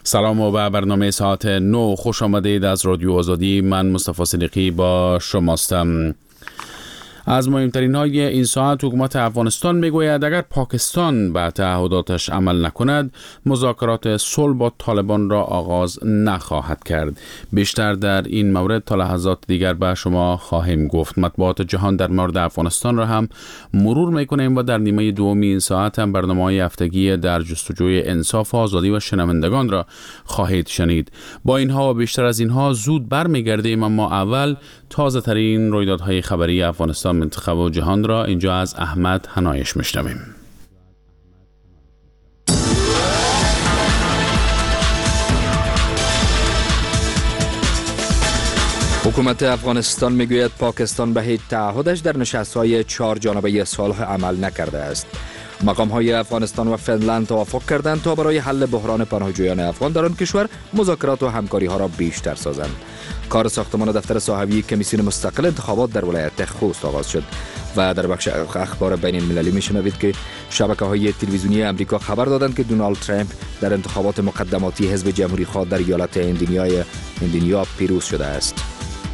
سلام و به برنامه ساعت 9 خوش آمدید از رادیو آزادی. من مصطفی صدیقی با شماستم. از مهمترین های این ساعت حکومت افغانستان میگوید اگر پاکستان به تعهداتش عمل نکند مذاکرات صلح با طالبان را آغاز نخواهد کرد. بیشتر در این مورد تا لحظات دیگر به شما خواهیم گفت. مطبوعات جهان در مورد افغانستان را هم مرور میکنیم و در نیمه دوم این ساعت هم برنامه‌های هفتگی در جستجوی انصاف و آزادی و شنوندگان را خواهید شنید. با اینها و بیشتر از اینها زود برمیگردیم، اما اول تازه ترین رویدادهای خبری افغانستان، منطقه و جهان را اینجا از احمد حنایش میشنویم. حکومت افغانستان میگوید پاکستان به هیچ تعهدش در نشست‌های 4 جانبه صلح عمل نکرده است. مقام‌های افغانستان و فنلند توافق کردند تا برای حل بحران پناهجویان افغان در آن کشور مذاکرات و همکاری‌ها را بیشتر سازند. کار ساختمان دفتر صاحبی کمیسیون مستقل انتخابات در ولایت خوست آغاز شد و در بخش اخبار بین المللی میشنوید که شبکه‌های تلویزیونی امریکا خبر دادند که دونالد ترامپ در انتخابات مقدماتی حزب جمهوری خواه در ایالت اندینیا پیروز شده است.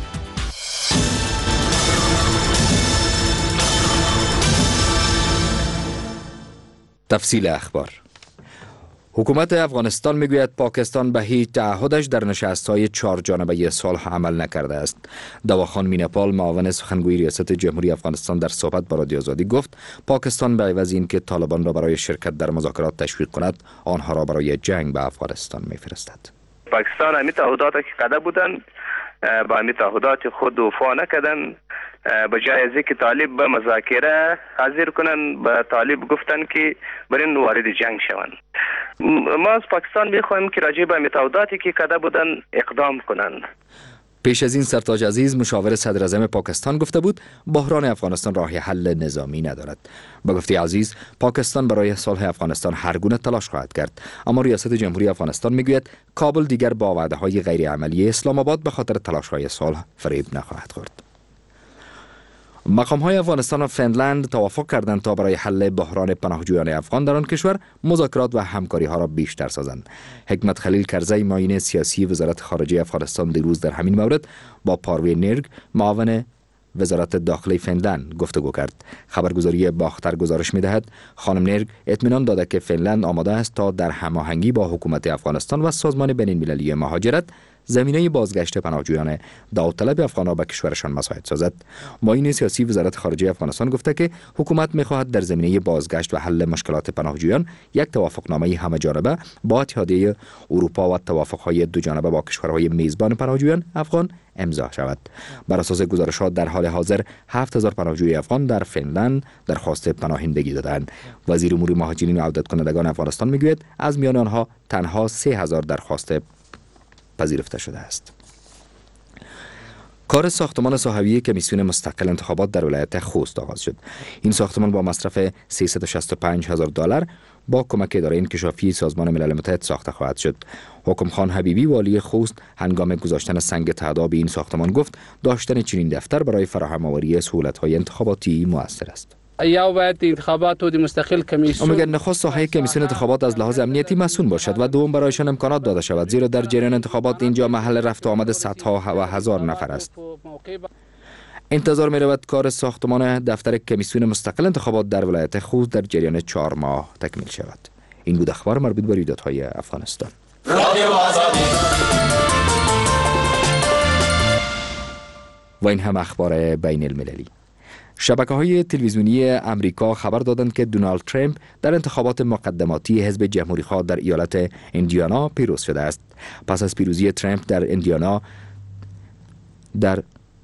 تفصیل اخبار. حکومت افغانستان میگوید پاکستان به هیچ تعهدش در نشست‌های 4 جانبه صلح عمل نکرده است. دواخان میناپال، معاون سخنگوی ریاست جمهوری افغانستان، در صحبت با رادیو آزادی گفت پاکستان به عوض اینکه طالبان را برای شرکت در مذاکرات تشویق کند، آنها را برای جنگ به افغانستان میفرستد. پاکستان همی تعهدات که کرده بودند با همی تعهدات خود وفا نکردند. به جای از اینکه طالب به مذاکره حاضر کنن، به طالب گفتن که برین وارد جنگ شوند. ما از پاکستان میخواهیم که راجع به تعهداتی که کرده بودن اقدام کنند. پیش از این سرتاج عزیز مشاور صدر اعظم پاکستان گفته بود بحران افغانستان راه حل نظامی ندارد. با گفته عزیز پاکستان برای صلح افغانستان هر گونه تلاش خواهد کرد، اما ریاست جمهوری افغانستان میگوید کابل دیگر با وعده‌های غیر عملی اسلام آباد به خاطر تلاش‌های صلح فریب نخواهد خورد. مقام‌های افغانستان و فنلند توافق کردند تا برای حل بحران پناهجویان افغان در آن کشور مذاکرات و همکاری‌ها را بیشتر سازند. حکمت خلیل کرزی، معین سیاسی وزارت خارجه افغانستان، دیروز در همین مورد با پاروی نرگ، معاون وزارت داخلی فنلند، گفتگو کرد. خبرگزاری باختر گزارش می‌دهد خانم نرگ اطمینان داده که فنلند آماده است تا در هماهنگی با حکومت افغانستان و سازمان بین‌المللی مهاجرت زمینه بازگشت پناهجویان داوطلب افغان‌ها به کشورشان مساعد سازد. معین سیاسی وزارت خارجه افغانستان گفته که حکومت می‌خواهد در زمینه بازگشت و حل مشکلات پناهجویان یک توافقنامه همه‌جانبه با اتحادیه اروپا و توافق‌های دو جانبه با کشورهای میزبان پناهجویان افغان امضا شود. بر اساس گزارشات در حال حاضر 7000 پناهجوی افغان در فنلند درخواست پناهندگی دادند. وزیر امور مهاجرین و عودت کنندگان افغانستان میگوید از میان آنها تنها 3000 درخواست پذیرفته شده است. کار ساختمان صاحبی کمیسیون مستقل انتخابات در ولایت خوست آغاز شد. این ساختمان با مصرف $365,000 با کمک اداره انکشافی سازمان ملل متحد ساخته خواهد شد. حکم خان حبیبی، والی خوست، هنگام گذاشتن سنگ تعداد این ساختمان گفت داشتن چنین دفتر برای فراهم آوری سهولت‌های انتخاباتی مؤثر است. یا باید انتخابات و مستقل کمیسیون میگن نخست ساحه کمیسیون انتخابات از لحاظ امنیتی مسئول باشد و دوم برایشان امکانات داده شود، زیرا در جریان انتخابات اینجا محل رفت و آمد صدها و هزار نفر است. انتظار می رود کار ساختمان دفتر کمیسیون مستقل انتخابات در ولایت خوست در جریان 4 ماه تکمیل شود. این بود اخبار مربوط به رویدادهای افغانستان. و این هم اخبار بین المللی. شبکه‌های تلویزیونی امریکا خبر دادند که دونالد ترامپ در انتخابات مقدماتی حزب جمهوری خواه در ایالت اندیانا پیروز شده است. پس از پیروزی ترامپ در اندیانا، در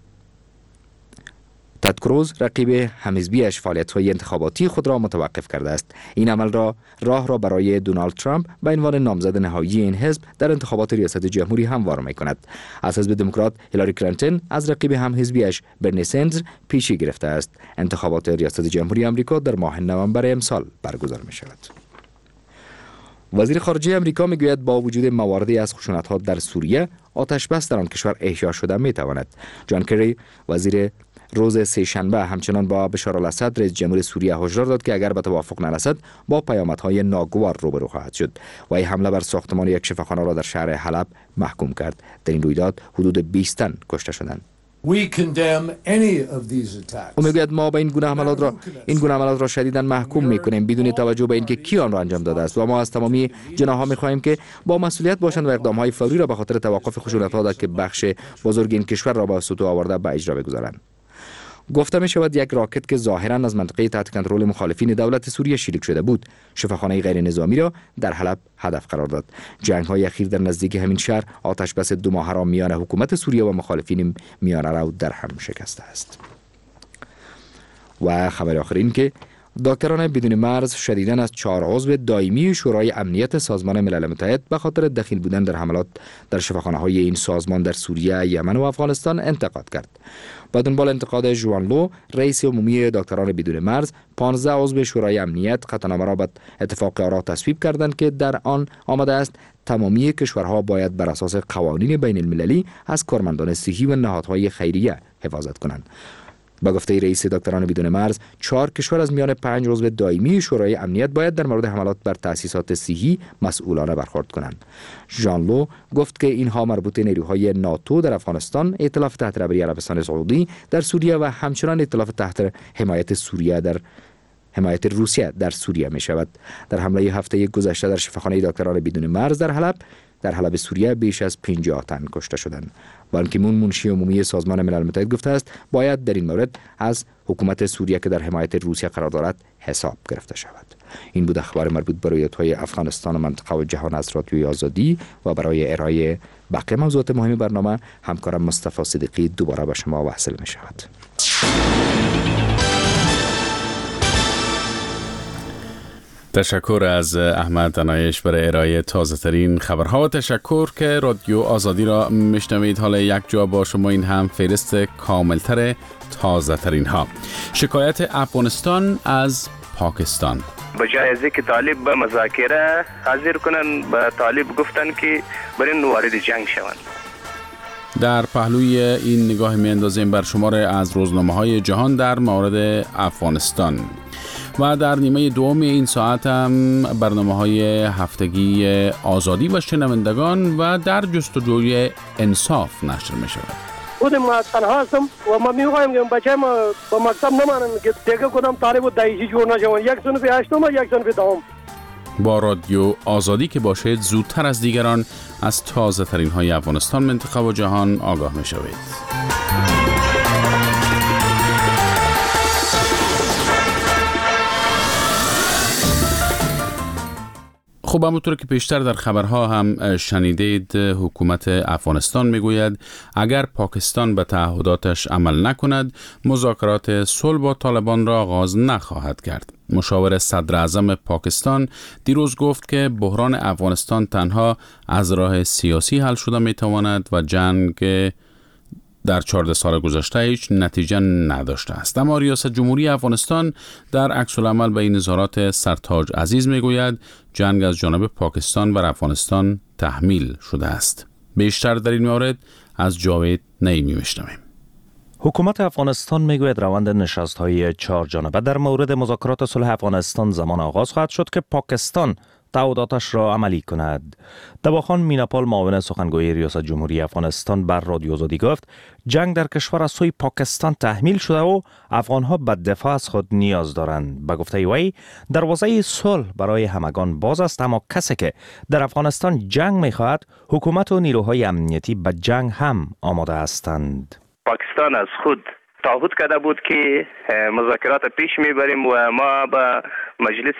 تد کروز رقیب همحزبیش فعالیت‌های انتخاباتی خود را متوقف کرده است. این عمل راه را برای دونالد ترامپ به عنوان نامزد نهایی این حزب در انتخابات ریاست جمهوری هموار می‌کند. از حزب دموکرات هیلاری کلینتون از رقیب همحزبیش برنی سندرز پیشی گرفته است. انتخابات ریاست جمهوری آمریکا در ماه نوامبر امسال برگزار می‌شود. وزیر خارجه آمریکا میگوید با وجود مواردی از خشونت‌ها در سوریه، آتش بس در آن کشور احیا شده می‌تواند. جان کری، وزیر روز سه‌شنبه همچنان با بشار الاسد رئیس جمهور سوریه هشدار داد که اگر به توافق نرسد با پیامدهای ناگوار روبرو خواهد شد و این حمله بر ساختمان یک شفاخانه را در شهر حلب محکوم کرد. در این رویداد حدود 20 تن کشته شدند. او میگوید ما به این گونه حملات را شدیداً محکوم میکنیم بدون توجه به اینکه کی آن را انجام داده است و ما از تمامی جناح‌ها میخواهیم که با مسئولیت باشند و اقدام‌های فوری را به خاطر توقف خشونت‌ها که بخش بزرگ این کشور را به سطوح آورده به اجرا بگذارند. گفته می شود یک راکت که ظاهراً از منطقه تحت کنترل مخالفین دولت سوریه شلیک شده بود شفاخانه غیر نظامی را در حلب هدف قرار داد. جنگ‌های اخیر در نزدیکی همین شهر آتش بس 2 ماهه را میان حکومت سوریه و مخالفین میانه رو در هم شکسته است. و خبر آخر این که دکتران بدون مرز شدیداً از 4 عضو دائمی شورای امنیت سازمان ملل متحد به خاطر دخیل بودن در حملات در شفاخانه‌های این سازمان در سوریه، یمن و افغانستان انتقاد کرد. با دنبال انتقاد ژوان لو، رئیس عمومی دکتران بدون مرز، 15 عضو شورای امنیت قطعنامه را به اتفاق آرا تصویب کردند که در آن آمده است تمامی کشورها باید بر اساس قوانین بین المللی از کارمندان صحی و نهادهای خیریه حفاظت کنند. با گفته رئیس دکتران بدون مرز، 4 کشور از میان 5 عضو دائمی شورای امنیت باید در مورد حملات بر تأسیسات صحی مسئولانه برخورد کنند. ژان لو گفت که اینها مربوط نیروهای ناتو در افغانستان، ائتلاف تحت رهبری عربستان سعودی در سوریه و همچنان ائتلاف تحت حمایت روسیه در سوریه می شود. در حمله هفته گذشته در شفاخانه دکتران بدون مرز در حلب سوریه بیش از 50 تن کشته شدند. بان کی مون منشی عمومی سازمان ملل متحد گفته است باید در این مورد از حکومت سوریه که در حمایت روسیه قرار دارد حساب گرفته شود. این بود اخبار مربوط به رویدادهای افغانستان و منطقه و جهان از رادیوی آزادی و برای ارائه بقیه موضوعات مهم برنامه همکارم مصطفی صدیقی دوباره به شما وصل می شود. تشکر از احمد عنایش برای ارائه تازه ترین خبرها و تشکر که رادیو آزادی را میشنوید. حالا یک جا با شما این هم فهرست کاملتر تازه ترین ها. شکایت افغانستان از پاکستان. بجای از اینکه طالب به مذاکره حاضر کنن به طالب گفتن که برین وارد جنگ شوند. در پهلوی این نگاه میاندازیم بر شمار از روزنامه‌های جهان در مورد افغانستان و در نیمه دوم این ساعت هم برنامه‌های هفتگی آزادی و شنوندگان و در جستجوی انصاف نشر می شود. خود ما تنها هستم و ما می‌خوایم که بچه ما با مکتب نمانند که دیگه کدام طالب و دایجی جور نشوند، یک صنف هشتم و یک صنف دهم. با رادیو آزادی که باشد زودتر از دیگران از تازه ترین های افغانستان، منطقه و جهان آگاه می شوید. خب همونطور که پیشتر در خبرها هم شنیدید، حکومت افغانستان میگوید اگر پاکستان به تعهداتش عمل نکند مذاکرات صلح با طالبان را آغاز نخواهد کرد. مشاور صدر اعظم پاکستان دیروز گفت که بحران افغانستان تنها از راه سیاسی حل شده میتواند و جنگ در 14 سال گذشته هیچ نتیجه نداشته است. اما ریاست جمهوری افغانستان در عکس العمل به این اظهارات سرتاج عزیز میگوید جنگ از جانب پاکستان بر افغانستان تحمیل شده است. بیشتر در این مورد از جاوید نعیمی میشنویم. حکومت افغانستان میگوید روند نشست‌های 4 جانبه در مورد مذاکرات صلح افغانستان زمان آغاز خواهد شد که پاکستان تعهداتش را عملی کند. دواخان میناپال معاون سخنگوی ریاست جمهوری افغانستان بر رادیو آزادی گفت جنگ در کشور از سوی پاکستان تحمیل شده و افغانها به دفاع از خود نیاز دارند. به گفته وی دروازه صلح برای همگان باز است، اما کسی که در افغانستان جنگ می‌خواهد حکومت و نیروهای امنیتی به جنگ هم آماده هستند. پاکستان از خود تعهد کرده بود که مذاکرات پیش میبریم و ما به مجلس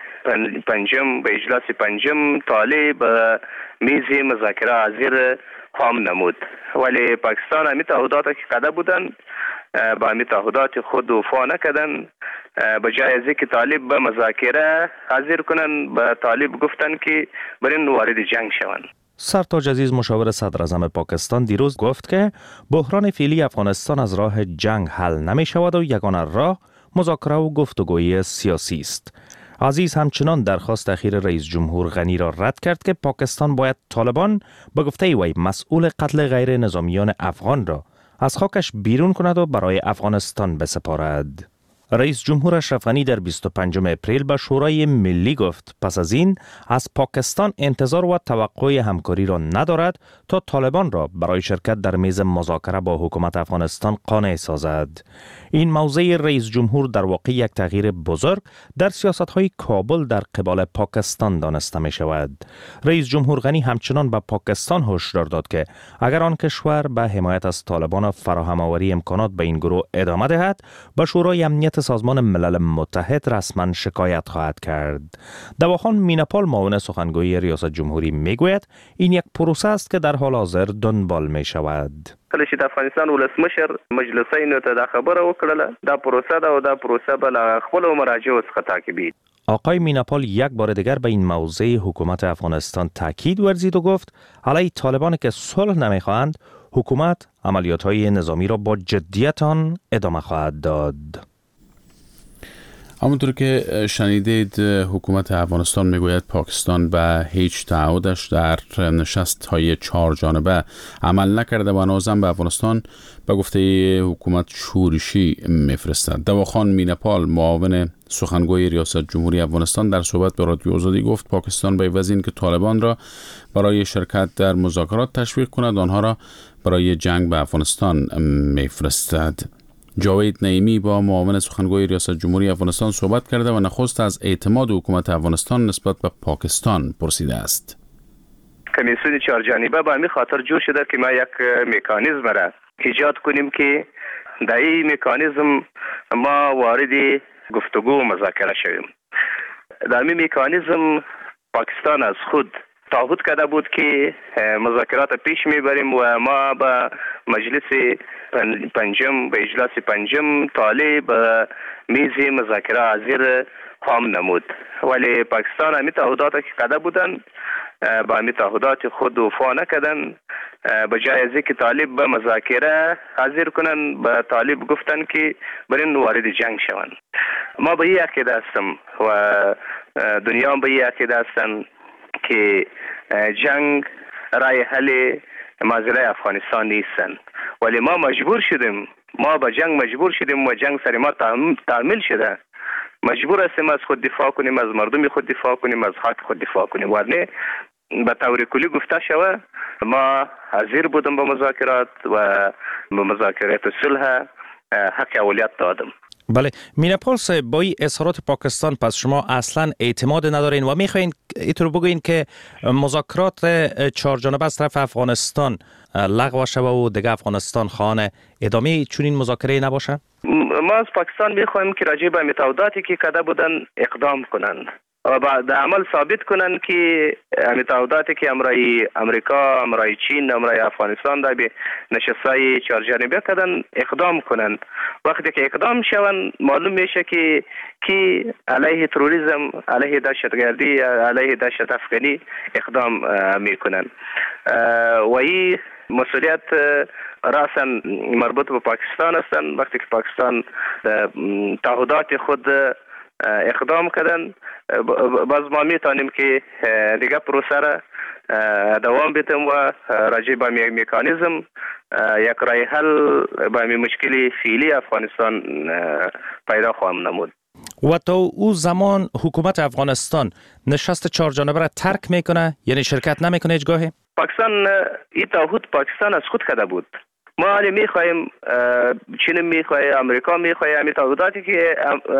پنجم به اجلاس پنجم طالب میز مذاکره حاضر خواهم نمود، ولی پاکستان همی تعهدات که کرده بودن با همی تعهدات خود وفا نکردن. به جای از اینکه طالب به مذاکره حاضر کنن به طالب گفتن که برین وارد جنگ شوند. سرتاج عزیز مشاور صدر اعظم پاکستان دیروز گفت که بحران فعلی افغانستان از راه جنگ حل نمی شود و یگانه راه مذاکره و گفتگوی سیاسی است. عزیز همچنان درخواست اخیر رئیس جمهور غنی را رد کرد که پاکستان باید طالبان به گفته وی مسئول قتل غیر نظامیان افغان را از خاکش بیرون کند و برای افغانستان بسپارد. رئیس جمهور اشرف غنی در 25 اپریل به شورای ملی گفت پس از این از پاکستان انتظار و توقع همکاری را ندارد تا طالبان را برای شرکت در میز مذاکره با حکومت افغانستان قانع سازد. این موضع رئیس جمهور در واقع یک تغییر بزرگ در سیاست‌های کابل در قبال پاکستان دانسته می شود. رئیس جمهور غنی همچنان به پاکستان هشدار داد که اگر آن کشور به حمایت از طالبان و فراهم آوری امکانات به این گروه ادامه دهد، به شورای امنیت سازمان ملل متحد رسما شکایت خواهد کرد. دواخان میناپال معاون سخنگوی ریاست جمهوری میگوید این یک پروسه است که در حال حاضر دنبال می شود. کله چې د افغانستان ولسمشر مجلسینو ته دا خبره وکړه دا پروسه ده او دا پروسه بل خپل مراجعو څخه تعقیبید. آقای میناپال یک بار دیگر به این موضوع حکومت افغانستان تاکید ورزید و گفت علیه طالبان که صلح نمیخواهند حکومت عملیات‌های نظامی را با جدیت آن ادامه خواهد داد. همونطور که شنیدید حکومت افغانستان میگوید پاکستان به هیچ تعهدش در نشست‌های 4 جانبه عمل نکرده و نازم به افغانستان به گفته حکومت شورشی میفرستد. دواخان میناپال معاون سخنگوی ریاست جمهوری افغانستان در صحبت به رادیو آزادی گفت پاکستان به عوض اینکه طالبان را برای شرکت در مذاکرات تشویق کند آنها را برای جنگ به افغانستان میفرستد. جاوید نعیمی با معاون سخنگوی ریاست جمهوری افغانستان صحبت کرده و نخست از اعتماد حکومت افغانستان نسبت به پاکستان پرسیده است. کمیسیون 4 جانبه به همین خاطر جور شده که ما یک مکانیزم را ایجاد کنیم که در این مکانیزم ما وارد گفتگو و مذاکره شویم. در این مکانیزم پاکستان از خود تعهد کرده بود که مذاکرات پیش میبریم و ما به مجلس پنجم به اجلاس پنجم طالب میز مذاکره حاضر خواهم نمود، ولی پاکستان همین تعهدات که کرده بودن با همین تعهدات خود وفا نکردن. به جای از اینکه طالب به مذاکره حاضر کنن به طالب گفتن که برین وارد جنگ شون. ما به این عقیده هستم و دنیا هم به این عقیده هستن که جنگ رای حل مسئله افغانستان نیستن، ولی ما مجبور شدیم، ما به جنگ مجبور شدیم و جنگ سر ما تعمیل شده. مجبور هستیم از خود دفاع کنیم، از مردم خود دفاع کنیم، از حق خود دفاع کنیم. ورنه به طور کلی گفته شوه ما حاضر بودم به مذاکرات و به مذاکرات صلح حق اولیت دادم. بله، میناپال صاحب با این اظهارات پاکستان پس شما اصلا اعتماد ندارین و میخواین اینطور بگوین که مذاکرات 4 جانبه از طرف افغانستان لغو شوه و دیگه افغانستان خانه ادامه چنین مذاکره نباشه؟ ما از پاکستان میخوایم که راجع به متعهداتی که کرده بودن اقدام کنن و بعد عمل ثابت کنن که متعهداتی که امرای امریکا، امرای چین، امرای افغانستان در به نشستهای 4 جانبه کردن اقدام کنن. وقتی که اقدام شون معلوم میشه که علیه تروریسم، علیه دهشتگردی، علیه دهشت افغانی اقدام میکنن و این مسئولیت راسا مربوط به پاکستان هستن. وقتی که پاکستان تعهدات خود اقدام کردن باز ما میتونیم که دیگه پروسه را دوام بدیم و راجع به مکانیزم یک راه حل به مشکل فعلی افغانستان پیدا خواهم نمود. و تا او زمان حکومت افغانستان نشست 4 جانبه را ترک میکنه، یعنی شرکت نمیکنه هیچگاهی؟ پاکستان این تعهد پاکستان از خود کرده بود. ما حالی میخواهیم، چین میخواهیم، امریکا میخواهیم همین تعهداتی که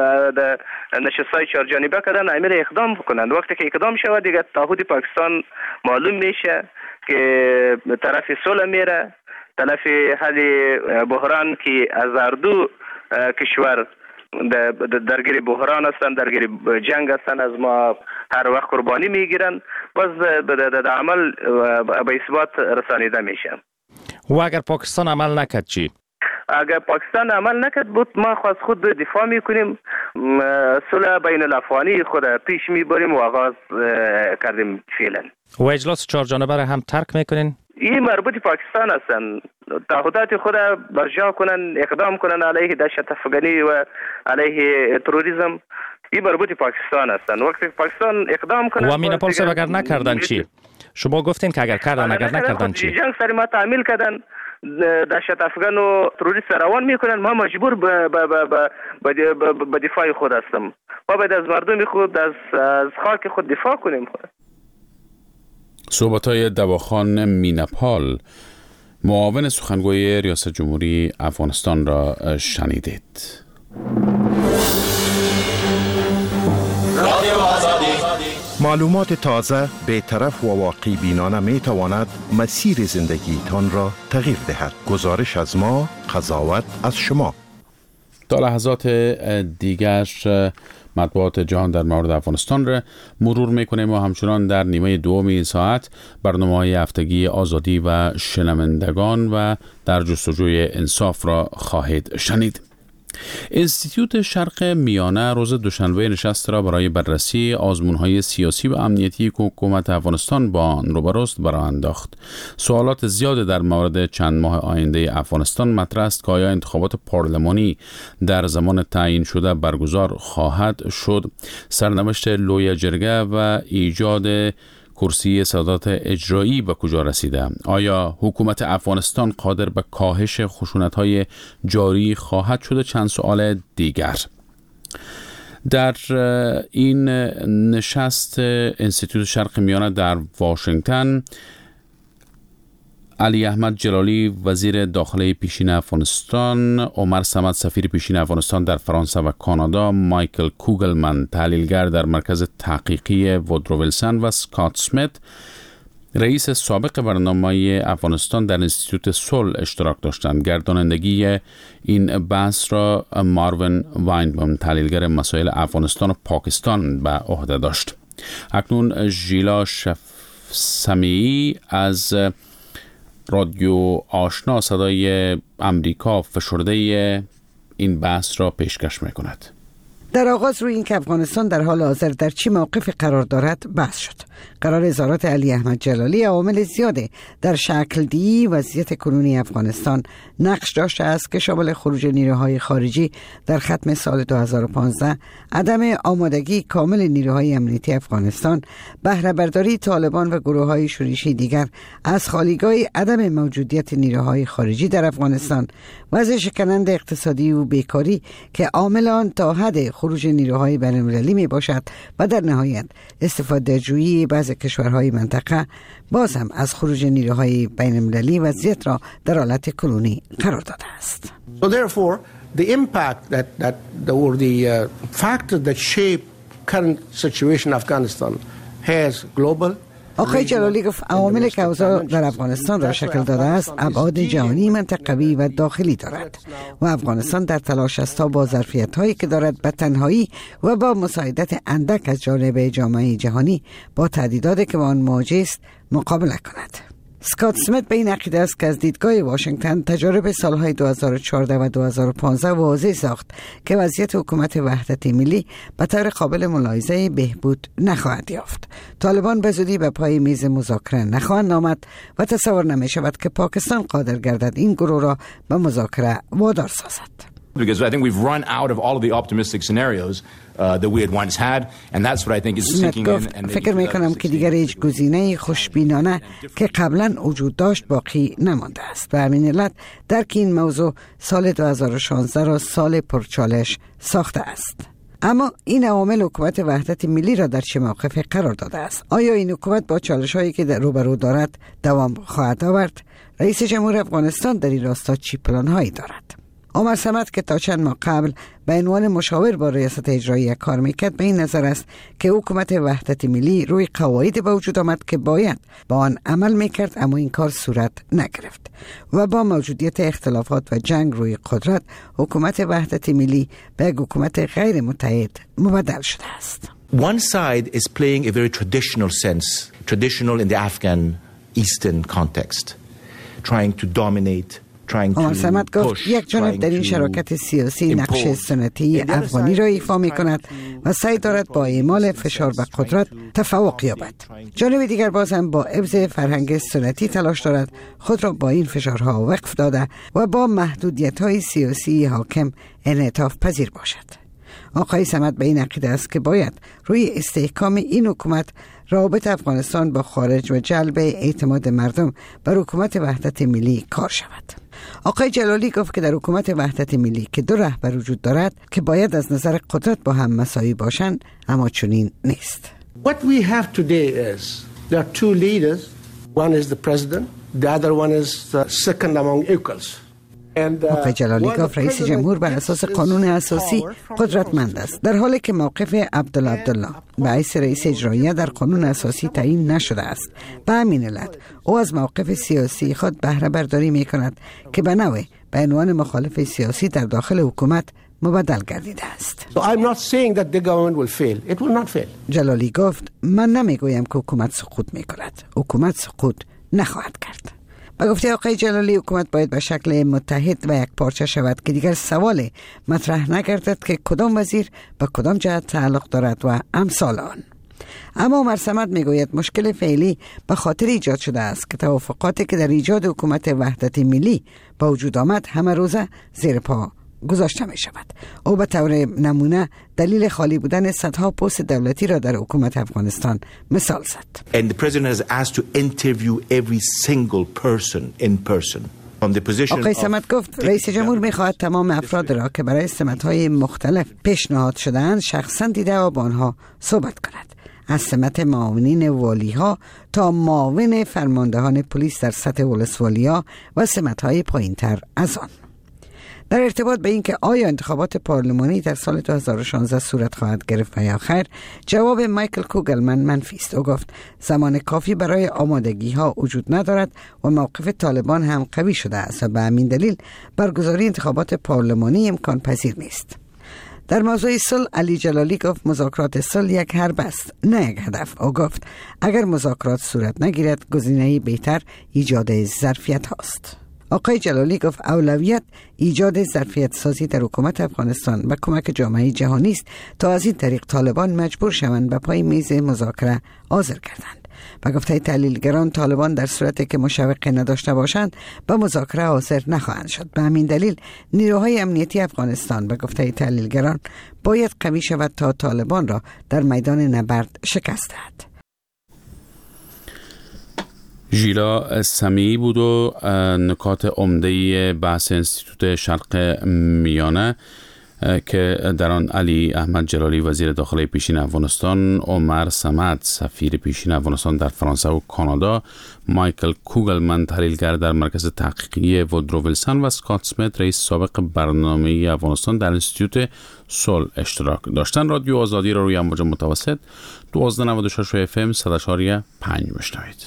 نشستهای 4 جانبه کردن همین را اقدام کنند. وقتی که اقدام شود دیگه تعهد پاکستان معلوم میشه که طرف صلح میره، طرف حل بحران که از هر دو کشور درگیر بحران هستن، درگیر جنگ هستن، از ما هر وقت قربانی میگیرن، باز به عمل به اثبات رسانیده میشه. و اگر پاکستان عمل نکرد چی؟ اگر پاکستان عمل نکرد بود ما خواست خود دفاع میکنیم، صلح بین الافغانی خود پیش میبریم و آغاز کردیم فعلا. و اجلاس 4 جانبه را هم ترک میکنین؟ این مربوط پاکستان هستن، تعهدات خود برجا کنن، اقدام کنن علیه دهشت افغانی و علیه تروریسم. این مربوط پاکستان هستن. وقتی پاکستان اقدام کنن و میناپال صاحب اگر نکردن چی؟ شما گفتین که اگر کردن، اگر نکردن چی؟ جنگ سر ما تعمیل کردن دهشت افغان و تروریست روان میکنن، ما مجبور به دفاع خود هستم. ما باید از مردم خود، از خاک خود دفاع کنیم. صحبت‌های دواخان میناپال، معاون سخنگوی ریاست جمهوری افغانستان را شنیدید. معلومات تازه، بی‌طرف و واقعی بینانه می تواند مسیر زندگیتان را تغییر دهد. گزارش از ما، قضاوت از شما. تا لحظات دیگر مطبوعات جهان در مورد افغانستان را مرور میکنیم و همچنان در نیمه دوم این ساعت برنامه‌های هفتگی آزادی و شنوندگان و در جستجوی انصاف را خواهید شنید. انستیتوت شرق میانه روز دوشنبه نشست را برای بررسی آزمون‌های سیاسی و امنیتی که حکومت افغانستان با آن روبروست برآورد انداخت. سوالات زیاد در مورد چند ماه آینده افغانستان مطرح است که آیا انتخابات پارلمانی در زمان تعیین شده برگزار خواهد شد، سرنوشت لوی جرگه و ایجاد کرسی سادات اجرایی به کجا رسیده؟ آیا حکومت افغانستان قادر به کاهش خشونت‌های جاری خواهد شد؟ چند سوال دیگر. در این نشست انستیتوت شرق میانه در واشنگتن، علی احمد جلالی وزیر داخلی پیشین افغانستان، عمر صمد سفیر پیشین افغانستان در فرانسه و کانادا، مایکل کوگلمن تحلیلگر در مرکز تحقیقی وودرو ویلسون و اسکات اسمیت رئیس سابق برنامه افغانستان در انستیتوت صلح اشتراک داشتند. گردانندگی این بحث را ماروین واینبم تحلیلگر مسائل افغانستان و پاکستان به عهده داشت. اکنون ژیلا سمیعی از رادیو آشنا صدای امریکا فشرده این بحث را پیشکش می‌کند. در آغاز روی این که افغانستان در حال حاضر در چه موقفی قرار دارد بحث شد. قرار اظهارات علی احمد جلالی عوامل زیاده در شکل دهی وضعیت کنونی افغانستان نقش داشته است که شامل خروج نیروهای خارجی در ختم سال 2015، عدم آمادگی کامل نیروهای امنیتی افغانستان، بهره برداری طالبان و گروه‌های شورشی دیگر از خالیگاه عدم موجودیت نیروهای خارجی در افغانستان، وضع شکننده اقتصادی و بیکاری که عامل آن تا حد خروج نیروهای بین‌المللی می باشد و در نهایت استفاده جویی بعضی کشورهای منطقه باز هم از خروج نیروهای بین‌المللی وضعیت را در حالت کنونی قرار داده است. So therefore the impact that the factors that shape current situation in Afghanistan has global. آقای جلالی گفت عواملی که اوضاع در افغانستان را شکل داده است ابعاد جهانی، منطقوی و داخلی دارد و افغانستان در تلاش است تا با ظرفیت‌هایی که دارد به تنهایی و با مساعدت اندک از جانب جامعه جهانی با تهدیداتی که با آن مواجه است مقابله کند. اسکات اسمیت به این عقیده است که از دیدگاه واشنگتن تجارب سالهای 2014 و 2015 واضح ساخت که وضعیت حکومت وحدت ملی به طور قابل ملاحظه بهبود نخواهد یافت. طالبان به زودی به پای میز مذاکره نخواهند آمد و تصور نمی شود که پاکستان قادر گردد این گروه را به مذاکره وادار سازد. Because I think we've run out of all of the optimistic scenarios that we had once had, and that's what I think is sinking in. فکر میکنم که دیگر هیچ گزینه خوشبینانه که قبلا وجود داشت باقی نمانده است. به همین علت درک این موضوع سال 2016 را سال پرچالش ساخته است. اما این عوامل حکومت وحدت ملی را در چه موقفی قرار داده است؟ آیا این حکومت با چالش‌هایی که در روبرو دارد دوام خواهد آورد؟ رئیس جمهور افغانستان در این راستا چه پلان‌هایی دارد؟ عمر صمد که تا چند ماه قبل به عنوان مشاور با ریاست اجرایی کار میکرد به این نظر است که حکومت وحدت ملی روی قواعد به وجود آمد که باید با آن عمل میکرد، اما این کار صورت نگرفت و با موجودیت اختلافات و جنگ روی قدرت حکومت وحدت ملی به یک حکومت غیر متحد مبدل شده است. One side is playing a very traditional in the Afghan eastern context, trying to dominate. عمر صمد گفت یک جانب در این شراکت سیاسی نقش سنتی افغانی را ایفا می کند و سعی دارد با اعمال فشار به قدرت تفوق یابد. جانب دیگر باز هم با حفظ فرهنگ سنتی تلاش دارد خود را با این فشارها وقف داده و با محدودیت‌های سیاسی حاکم انعطاف پذیر باشد. آقای صمد به این عقیده است که باید روی استحکام این حکومت، روابط افغانستان با خارج و جلب اعتماد مردم بر حکومت وحدت ملی کار شود. آقای جلالی گفت که در حکومت وحدت ملی که دو رهبر وجود دارد که باید از نظر قدرت با هم مساوی باشند، اما چنین نیست. What we have today is there are two leaders. One is the president, the other one is second among equals. آقای جلالی گفت رئیس جمهور بر اساس قانون اساسی قدرتمند است، در حالی که موقف عبدالله به حیث رئیس اجراییه در قانون اساسی تعیین نشده است. به همین علت او از موقف سیاسی خود بهره برداری می کند که به نوعی به عنوان مخالف سیاسی در داخل حکومت مبدل گردیده است. So I'm not saying that the government will fail. It will not fail. جلالی گفت من نمیگویم که حکومت سقوط میکند. حکومت سقوط نخواهد کرد. با گفته آقای جلالی حکومت باید به شکل متحد و یک پارچه شود که دیگر سوال مطرح نگردد که کدام وزیر به کدام جهت تعلق دارد و امثال آن. اما عمر صمد میگوید مشکل فعلی به خاطر ایجاد شده است که توافقاتی که در ایجاد حکومت وحدت ملی با وجود آمد همه روزه زیر پا گذاشته می شود. او به طور نمونه دلیل خالی بودن صدها پست دولتی را در حکومت افغانستان مثال زد. And the president has asked to interview every single person in person. آقای صمد گفت رئیس جمهور می خواهد تمام افراد را که برای سمت‌های مختلف پیشنهاد شده‌اند شخصاً دیده و با آنها صحبت کند. از سمت معاونین والی‌ها تا معاون فرماندهان پلیس در سطح ولسوالیا و سمت‌های پایین‌تر از آن. در ارتباط به اینکه آیا انتخابات پارلمانی در سال 2016 صورت خواهد گرفت و یا خیر، جواب مایکل کوگلمن منفی است. او گفت زمان کافی برای آمادگی ها وجود ندارد و موقف طالبان هم قوی شده است و به همین دلیل برگزاری انتخابات پارلمانی امکان پذیر نیست. در موضوع صلح علی جلالی گفت مذاکرات صلح یک حرب است نه یک هدف. او گفت اگر مذاکرات صورت نگیرد گزینه بهتر ایجاد ظرفیت هاست. آقای جلالی گفت اولویت ایجاد ظرفیت سازی در حکومت افغانستان و کمک جامعه جهانی است تا از این طریق طالبان مجبور شوند به پای میز مذاکره حاضر گردند. و گفته تحلیلگران طالبان در صورتی که مشوقه نداشته باشند به مذاکره حاضر نخواهند شد. به همین دلیل نیروهای امنیتی افغانستان به گفته تحلیلگران باید قوی شود تا طالبان را در میدان نبرد شکست دهد. ژیلا سمیعی بود و نکات عمده بحث انستیتوت شرق میانه که در آن علی احمد جلالی وزیر داخلی پیشین افغانستان، عمر صمد سفیر پیشین افغانستان در فرانسه و کانادا، مایکل کوگلمن تحلیلگر در مرکز تحقیقی وودرو ویلسون و اسکات اسمیت رئیس سابق برنامه افغانستان در انستیتوت صلح اشتراک داشتن. رادیو آزادی را روی امواج متوسط 1296 FM 100.5 بشنوید.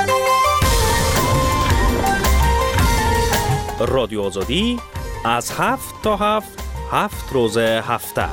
رادیو آزادی از 7 تا 7 روز هفته.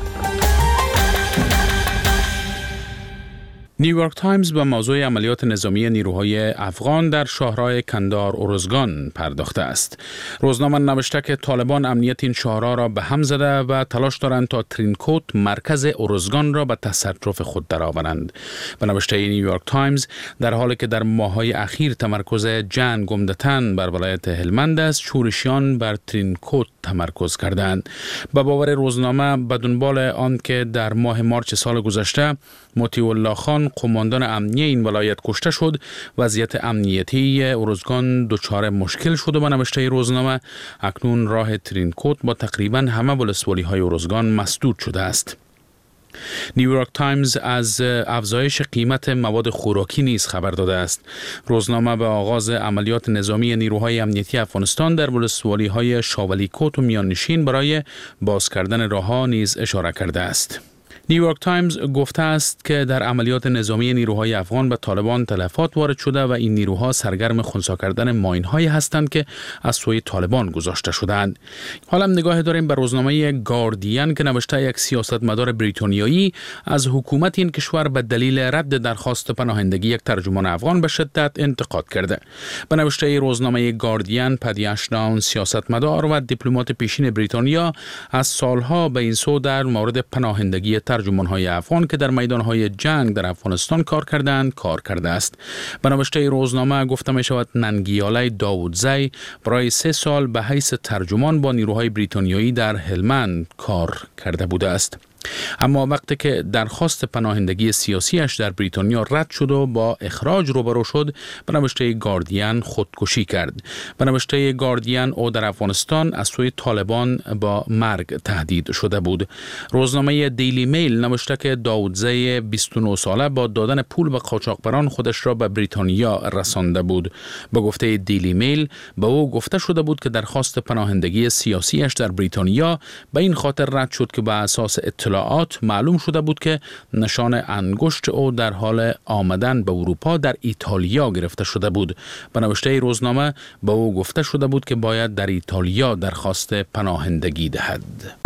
نیویورک تایمز به موضوع عملیات نظامی نیروهای افغان در شاهراه کندهار ارزگان پرداخته است. روزنامه نوشته که طالبان امنیت این شاهراه را به هم زده و تلاش دارند تا ترینکوت مرکز ارزگان را به تصرف خود درآورند. به نوشته نیویورک تایمز در حالی که در ماه‌های اخیر تمرکز جنگ عمدتاً بر ولایت هلمند است، شورشیان بر ترینکوت تمرکز کردند. به باور روزنامه به دنبال آن که در ماه مارچ سال گذشته مطیع الله خان قماندان امنیه این ولایت کشته شد، وضعیت امنیتی ارزگان دچار مشکل شد و به نوشته روزنامه اکنون راه ترینکوت با تقریبا همه ولسوالی‌های ارزگان مسدود شده است. نیویورک تایمز از افزایش قیمت مواد خوراکی نیز خبر داده است. روزنامه به آغاز عملیات نظامی نیروهای امنیتی افغانستان در ولسوالی‌های شاولیکوت و میاننشین برای باز کردن راه‌ها نیز اشاره کرده است. نیویورک تایمز گفته است که در عملیات نظامی نیروهای افغان به طالبان تلفات وارد شده و این نیروها سرگرم خنثی کردن ماین‌هایی هستند که از سوی طالبان گذاشته شدند. حالا نگاه داریم به روزنامه گاردین که نوشته یک سیاستمدار بریتانیایی از حکومت این کشور به دلیل رد درخواست پناهندگی یک ترجمان افغان به شدت انتقاد کرده. به نوشته روزنامه گاردین، پدی اشتاون سیاستمدار و دیپلمات پیشین بریتانیا از سالها به این سو در مورد پناهندگی ترجمان‌های افغان که در میدان‌های جنگ در افغانستان کار کرده است. به نوشته روزنامه گفته می‌شود ننگیاله داوودزی برای 3 سال به حیث ترجمان با نیروهای بریتانیایی در هلمند کار کرده بوده است. اما وقتی که درخواست پناهندگی سیاسیش در بریتانیا رد شد و با اخراج روبرو شد، به نوشته گاردین خودکشی کرد. به نوشته گاردین او در افغانستان از سوی طالبان با مرگ تهدید شده بود. روزنامه دیلی میل نوشته که داودزی 29 ساله با دادن پول به قاچاقبران خودش را به بریتانیا رسانده بود. به گفته دیلی میل به او گفته شده بود که درخواست پناهندگی سیاسیش در بریتانیا به این خاطر رد شد که به اساس اطلاعات معلوم شده بود که نشان انگشت او در حال آمدن به اروپا در ایتالیا گرفته شده بود. به نوشته روزنامه به او گفته شده بود که باید در ایتالیا درخواست پناهندگی دهد.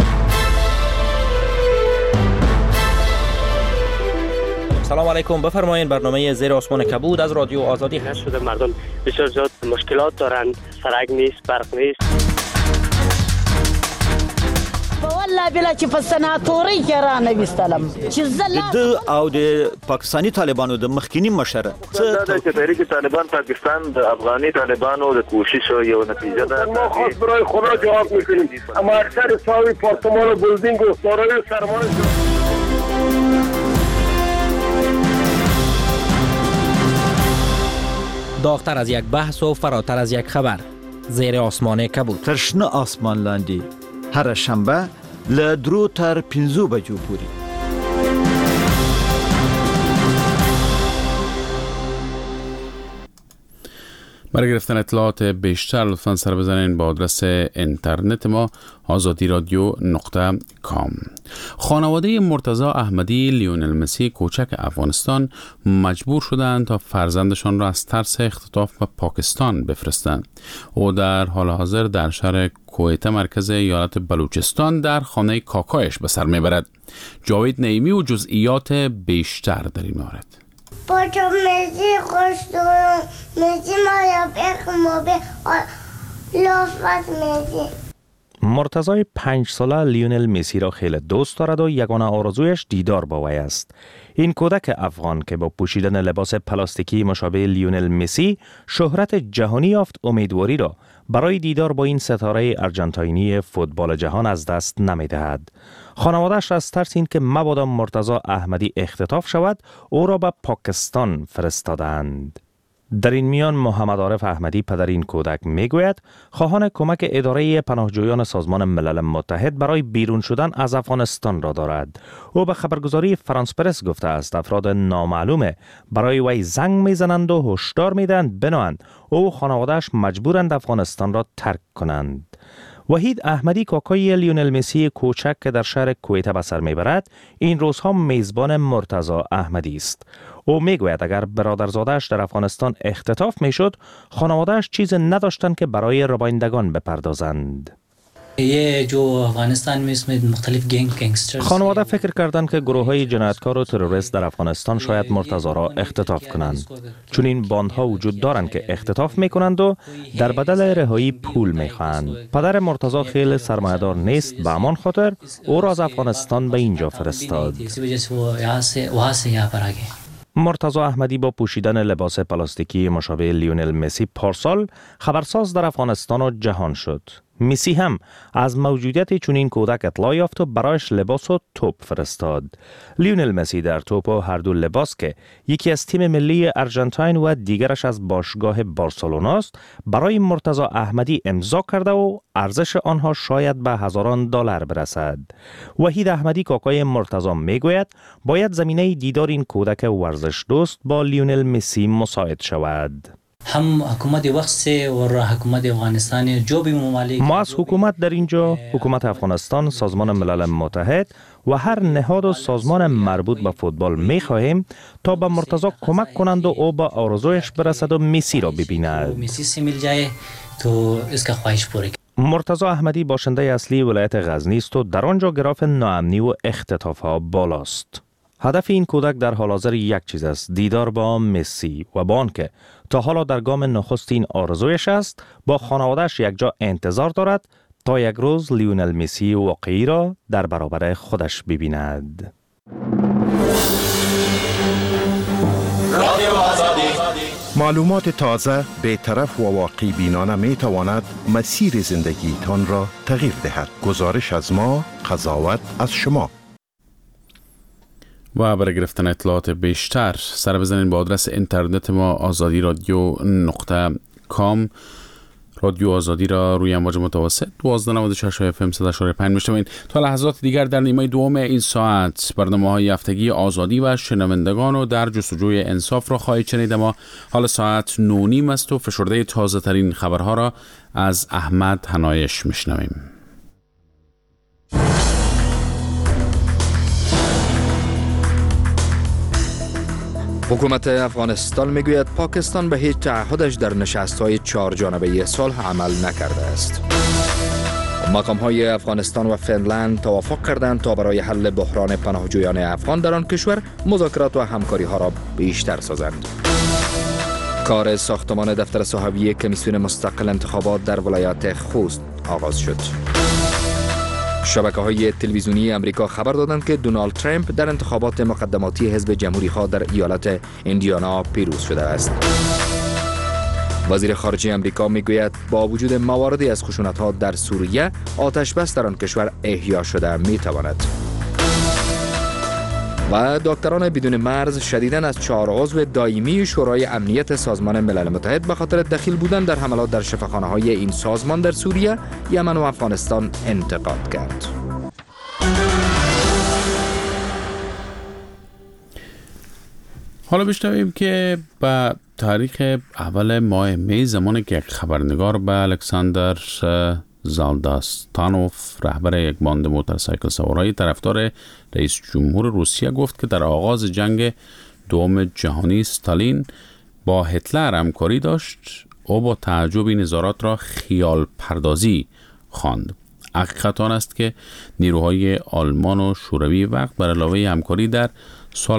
سلام علیکم، بفرمایید. برنامه زیر آسمان کبود از رادیو آزادی هست. شده مردم بسیار زیاد مشکلات دارند، سرک نیست، برق نیست. والله بلا چې په سناتوري کې را نویستلم چې د او د پاکستانی طالبانو د مخکینی مشر دا چې تحریک طالبان پاکستان د افغاني طالبانو د کوشش یو نتیجه ده. ما خاص برای خدا جواب میکنیم، اما اکثر ساوی پارتمان و بلدینگ و دارای سرمایه داغتر از یک بحث و فراتر از یک خبر. زیر آسمان کبود. ترشنه آسمان لاندی هر شنبه له 3 تر 5 بجو پوری. برای گرفتن اطلاعات بیشتر لطفاً سر بزنین با آدرس اینترنت ما azadiradyo.com. خانواده مرتضی احمدی لیونل مسی کوچک افغانستان مجبور شدند تا فرزندشان را از ترس اختطاف به پاکستان بفرستند. او در حال حاضر در شهر کویته مرکز ایالت بلوچستان در خانه کاکایش به سر میبرد. جاوید نعیمی و جزئیات بیشتر در این مورد. پاچو مسی خوش دارم، مسی مایا بخمو به لافت مسی. مرتضی 5 ساله لیونل مسی را خیلی دوست دارد و یگانه آرزویش دیدار با وی است. این کودک افغان که با پوشیدن لباس پلاستیکی مشابه لیونل مسی شهرت جهانی یافت، امیدواری را برای دیدار با این ستاره ارژانتینی فوتبال جهان از دست نمی‌دهد. خانواده‌اش از ترس این که مبادا مرتضی احمدی اختطاف شود، او را به پاکستان فرستادند. در این میان محمد عارف احمدی پدر این کودک میگوید خواهان کمک اداره پناهجویان سازمان ملل متحد برای بیرون شدن از افغانستان را دارد. او به خبرگزاری فرانس پرس گفته است افراد نامعلومه برای وی زنگ میزنند و هشدار میدهند بناهند او و خانواده‌اش مجبورند افغانستان را ترک کنند. وحید احمدی کاکای لیونل مسی کوچک که در شهر کویته به سر میبرد این روزها میزبان مرتضی احمدی است. او میگوید اگر برادرزاده‌اش در افغانستان اختطاف میشد، خانواده‌اش چیز نداشتند که برای ربایندگان بپردازند. خانواده فکر کردند که گروه‌های جنایتکار و تروریست در افغانستان شاید مرتضی را اختطاف کنند، چون این باندها وجود دارند که اختطاف میکنند و در بدل رهایی پول میخواهند. پدر مرتضی خیلی سرمایه‌دار نیست، به همان خاطر او را از افغانستان به اینجا فرستاد. مرتضی احمدی با پوشیدن لباس پلاستیکی مشابه لیونل مسی پارسال خبرساز در افغانستان و جهان شد. مسی هم از موجودیت چنین کودک اطلاع یافت و برایش لباس و توپ فرستاد. لیونل مسی در توپ و هر دو لباس که یکی از تیم ملی ارژانتین و دیگرش از باشگاه بارسلونا است برای مرتضی احمدی امضا کرده و ارزش آنها شاید به هزاران دلار برسد. وحید احمدی کاکای مرتضی میگوید باید زمینه دیدار این کودک ورزش دوست با لیونل مسی مساعد شود. هم حکومت وقت و حکومت افغانستان جو به ممالک ما از حکومت در اینجا، حکومت افغانستان، سازمان ملل متحد و هر نهاد و سازمان مربوط به فوتبال می خواهیم تا به مرتضی کمک کنند و او با آرزویش برسد و مسی را ببیند. مسی سے مل جائے تو اس کا خواهش پوری. مرتضی احمدی باشنده اصلی ولایت غزنی است و در آنجا گراف ناامنی و اختطاف‌ها بالاست. هدف این کودک در حال حاضر یک چیز است، دیدار با مسی و با آنکه تا حالا در گام نخست این آرزویش است، با خانواده‌اش یک جا انتظار دارد تا یک روز لیونل مسی واقعی را در برابر خودش ببیند. معلومات تازه، بی‌طرف و واقع بینانه می تواند مسیر زندگی تان را تغییر دهد. گزارش از ما، قضاوت از شما. و برای گرفتن اطلاعات بیشتر سر بزنین با آدرس اینترنت ما azadi.com. رادیو آزادی را روی امواج متوسط 1296 FM 100.5 میشنوید. تا لحظات دیگر در نیمه دوم این ساعت برنامه‌های هفتگی آزادی و شنوندگان و در جستجوی انصاف را خواهید شنید. ما حال ساعت 9:30 است و فشرده تازه ترین خبرها را از احمد حنایش میشنویم. حکومت افغانستان میگوید پاکستان به هیچ تعهدش در نشست‌های 4 جانبه صلح عمل نکرده است. مقام‌های افغانستان و فنلند توافق کردند تا برای حل بحران پناهجویان افغان در آن کشور مذاکرات و همکاری‌ها را بیشتر سازند. کار ساختمان دفتر صحابی کمیسیون مستقل انتخابات در ولایت خوست آغاز شد. شبکه‌های تلویزیونی امریکا خبر دادند که دونالد ترامپ در انتخابات مقدماتی حزب جمهوری‌خواه در ایالت ایندیانا پیروز شده است. وزیر خارجه امریکا میگوید با وجود مواردی از خشونت‌ها در سوریه، آتش بس در آن کشور احیا شده می‌تواند. و دکتران بدون مرز شدیداً از 4 عضو دائمی شورای امنیت سازمان ملل متحد به خاطر دخیل بودن در حملات در شفاخانه‌های این سازمان در سوریه، یمن و افغانستان انتقاد کرد. حالا بشنویم که با تاریخ اول ماه می، زمانی که یک خبرنگار به الکساندر زالداستانوف رهبر یک باند موتورسایکل سوارهای طرفدار رئیس جمهور روسیه گفت که در آغاز جنگ دوم جهانی استالین با هتلر همکاری داشت، او با تعجب این نظارات را خیال پردازی خواند. حقیقت آن است که نیروهای آلمان و شوروی وقت بر علاوه همکاری در سال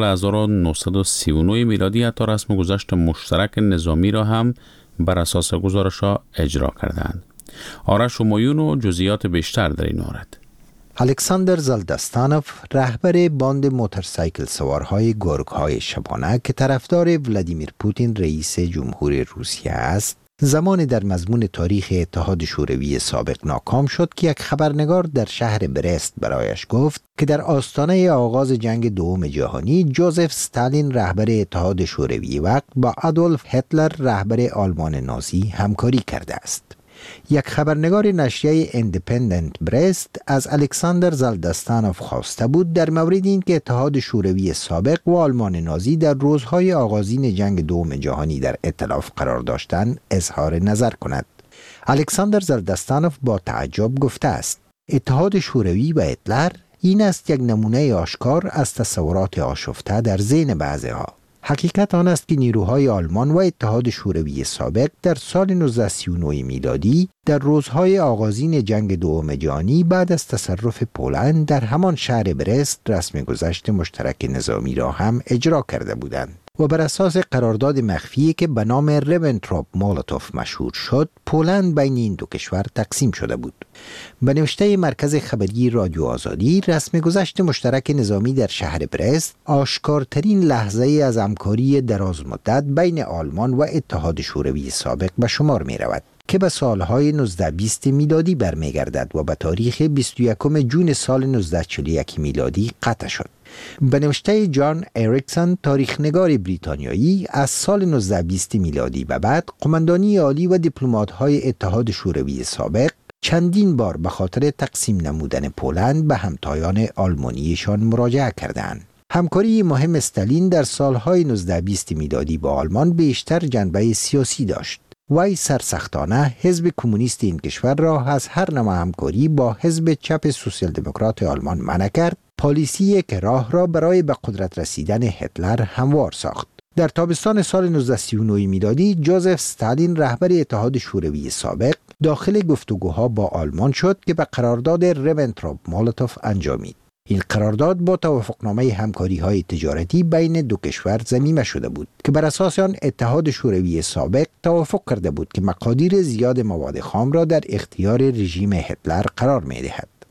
1939 میلادی حتی رسم گذشت مشترک نظامی را هم بر اساس گزارش‌ها اجرا کردند. آرش همایون و جزئیات بیشتر در این مورد. الکساندر زالداستانوف رهبر باند موتورسایکل سوارهای گرگ‌های شبانه که طرفدار ولادیمیر پوتین رئیس جمهور روسیه است، زمانی در مضمون تاریخ اتحاد شوروی سابق ناکام شد که یک خبرنگار در شهر برست برایش گفت که در آستانه آغاز جنگ دوم جهانی جوزف استالین رهبر اتحاد شوروی وقت با آدولف هیتلر رهبر آلمان نازی همکاری کرده است. یک خبرنگار نشریه ایندیپندنت برست از الکساندر زالداستانوف خواسته بود در مورد این که اتحاد شوروی سابق و آلمان نازی در روزهای آغازین جنگ دوم جهانی در ائتلاف قرار داشتند اظهار نظر کند. الکساندر زالداستانوف با تعجب گفته است: اتحاد شوروی و هیتلر این است یک نمونه آشکار از تصورات آشفته در ذهن بعضی‌ها. حقیقت آن است که نیروهای آلمان و اتحاد شوروی سابق در سال 1939 میلادی در روزهای آغازین جنگ دوم جهانی بعد از تصرف پولند در همان شهر برست رسم گذشت مشترک نظامی را هم اجرا کرده بودند و بر اساس قرارداد مخفی که به نام ریبنتروپ مولوتوف مشهور شد، پولند بین این دو کشور تقسیم شده بود. به نوشته مرکز خبری رادیو آزادی، رسم گذشت مشترک نظامی در شهر برست آشکارترین لحظه از همکاری دراز مدت بین آلمان و اتحاد شوروی سابق به شمار می رود که به سالهای 1920 میلادی برمیگردد و به تاریخ 21 جون سال 1941 میلادی قطع شد. به نوشته جان اریکسون، تاریخنگار بریتانیایی، از سال 1920 میلادی به بعد قماندانی عالی و دیپلمات‌های اتحاد شوروی سابق چندین بار به خاطر تقسیم نمودن پولند به همتایان آلمانیشان مراجعه کردند. همکاری مهم استالین در سالهای 1920 میلادی با آلمان بیشتر جنبه سیاسی داشت. وی سرسختانه حزب کمونیست این کشور را از هر نوع همکاری با حزب چپ سوسیال دموکرات آلمان منع کرد، پالیسی که راه را برای به قدرت رسیدن هیتلر هموار ساخت. در تابستان سال 1939 میلادی جوزف استالین رهبر اتحاد شوروی سابق داخل گفتگوها با آلمان شد که به قرارداد ریبنتروپ مولوتوف انجامید. این قرارداد با توافقنامه همکاری‌های تجارتی بین دو کشور ضمیمه شده بود که بر اساس آن اتحاد شوروی سابق توافق کرده بود که مقادیر زیاد مواد خام را در اختیار رژیم هیتلر قرار می‌دهد.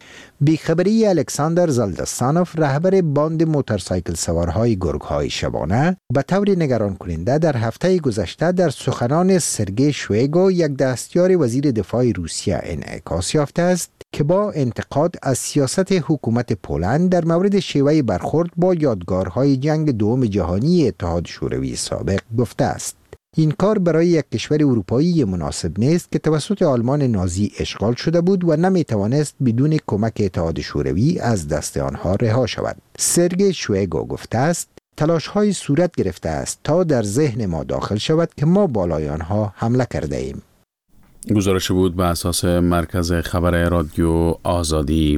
بیخبری الکساندر زالدستانوف رهبر باند موتورسایکل سوارهای گرگ‌های شبانه به طور نگران کننده در هفته گذشته در سخنان سرگئی شویگو یک دستیار وزیر دفاع روسیه انعکاس یافته است که با انتقاد از سیاست حکومت پولند در مورد شیوه برخورد با یادگارهای جنگ دوم جهانی اتحاد شوروی سابق گفته است. این کار برای یک کشور اروپایی مناسب نیست که توسط آلمان نازی اشغال شده بود و نمی توانست بدون کمک اتحاد شوروی از دست آنها رها شود. سرگئی شویگو گفته است تلاش‌های صورت گرفته است تا در ذهن ما داخل شود که ما بالای آنها حمله کرده ایم. گزارش بود به اساس مرکز خبر رادیو آزادی.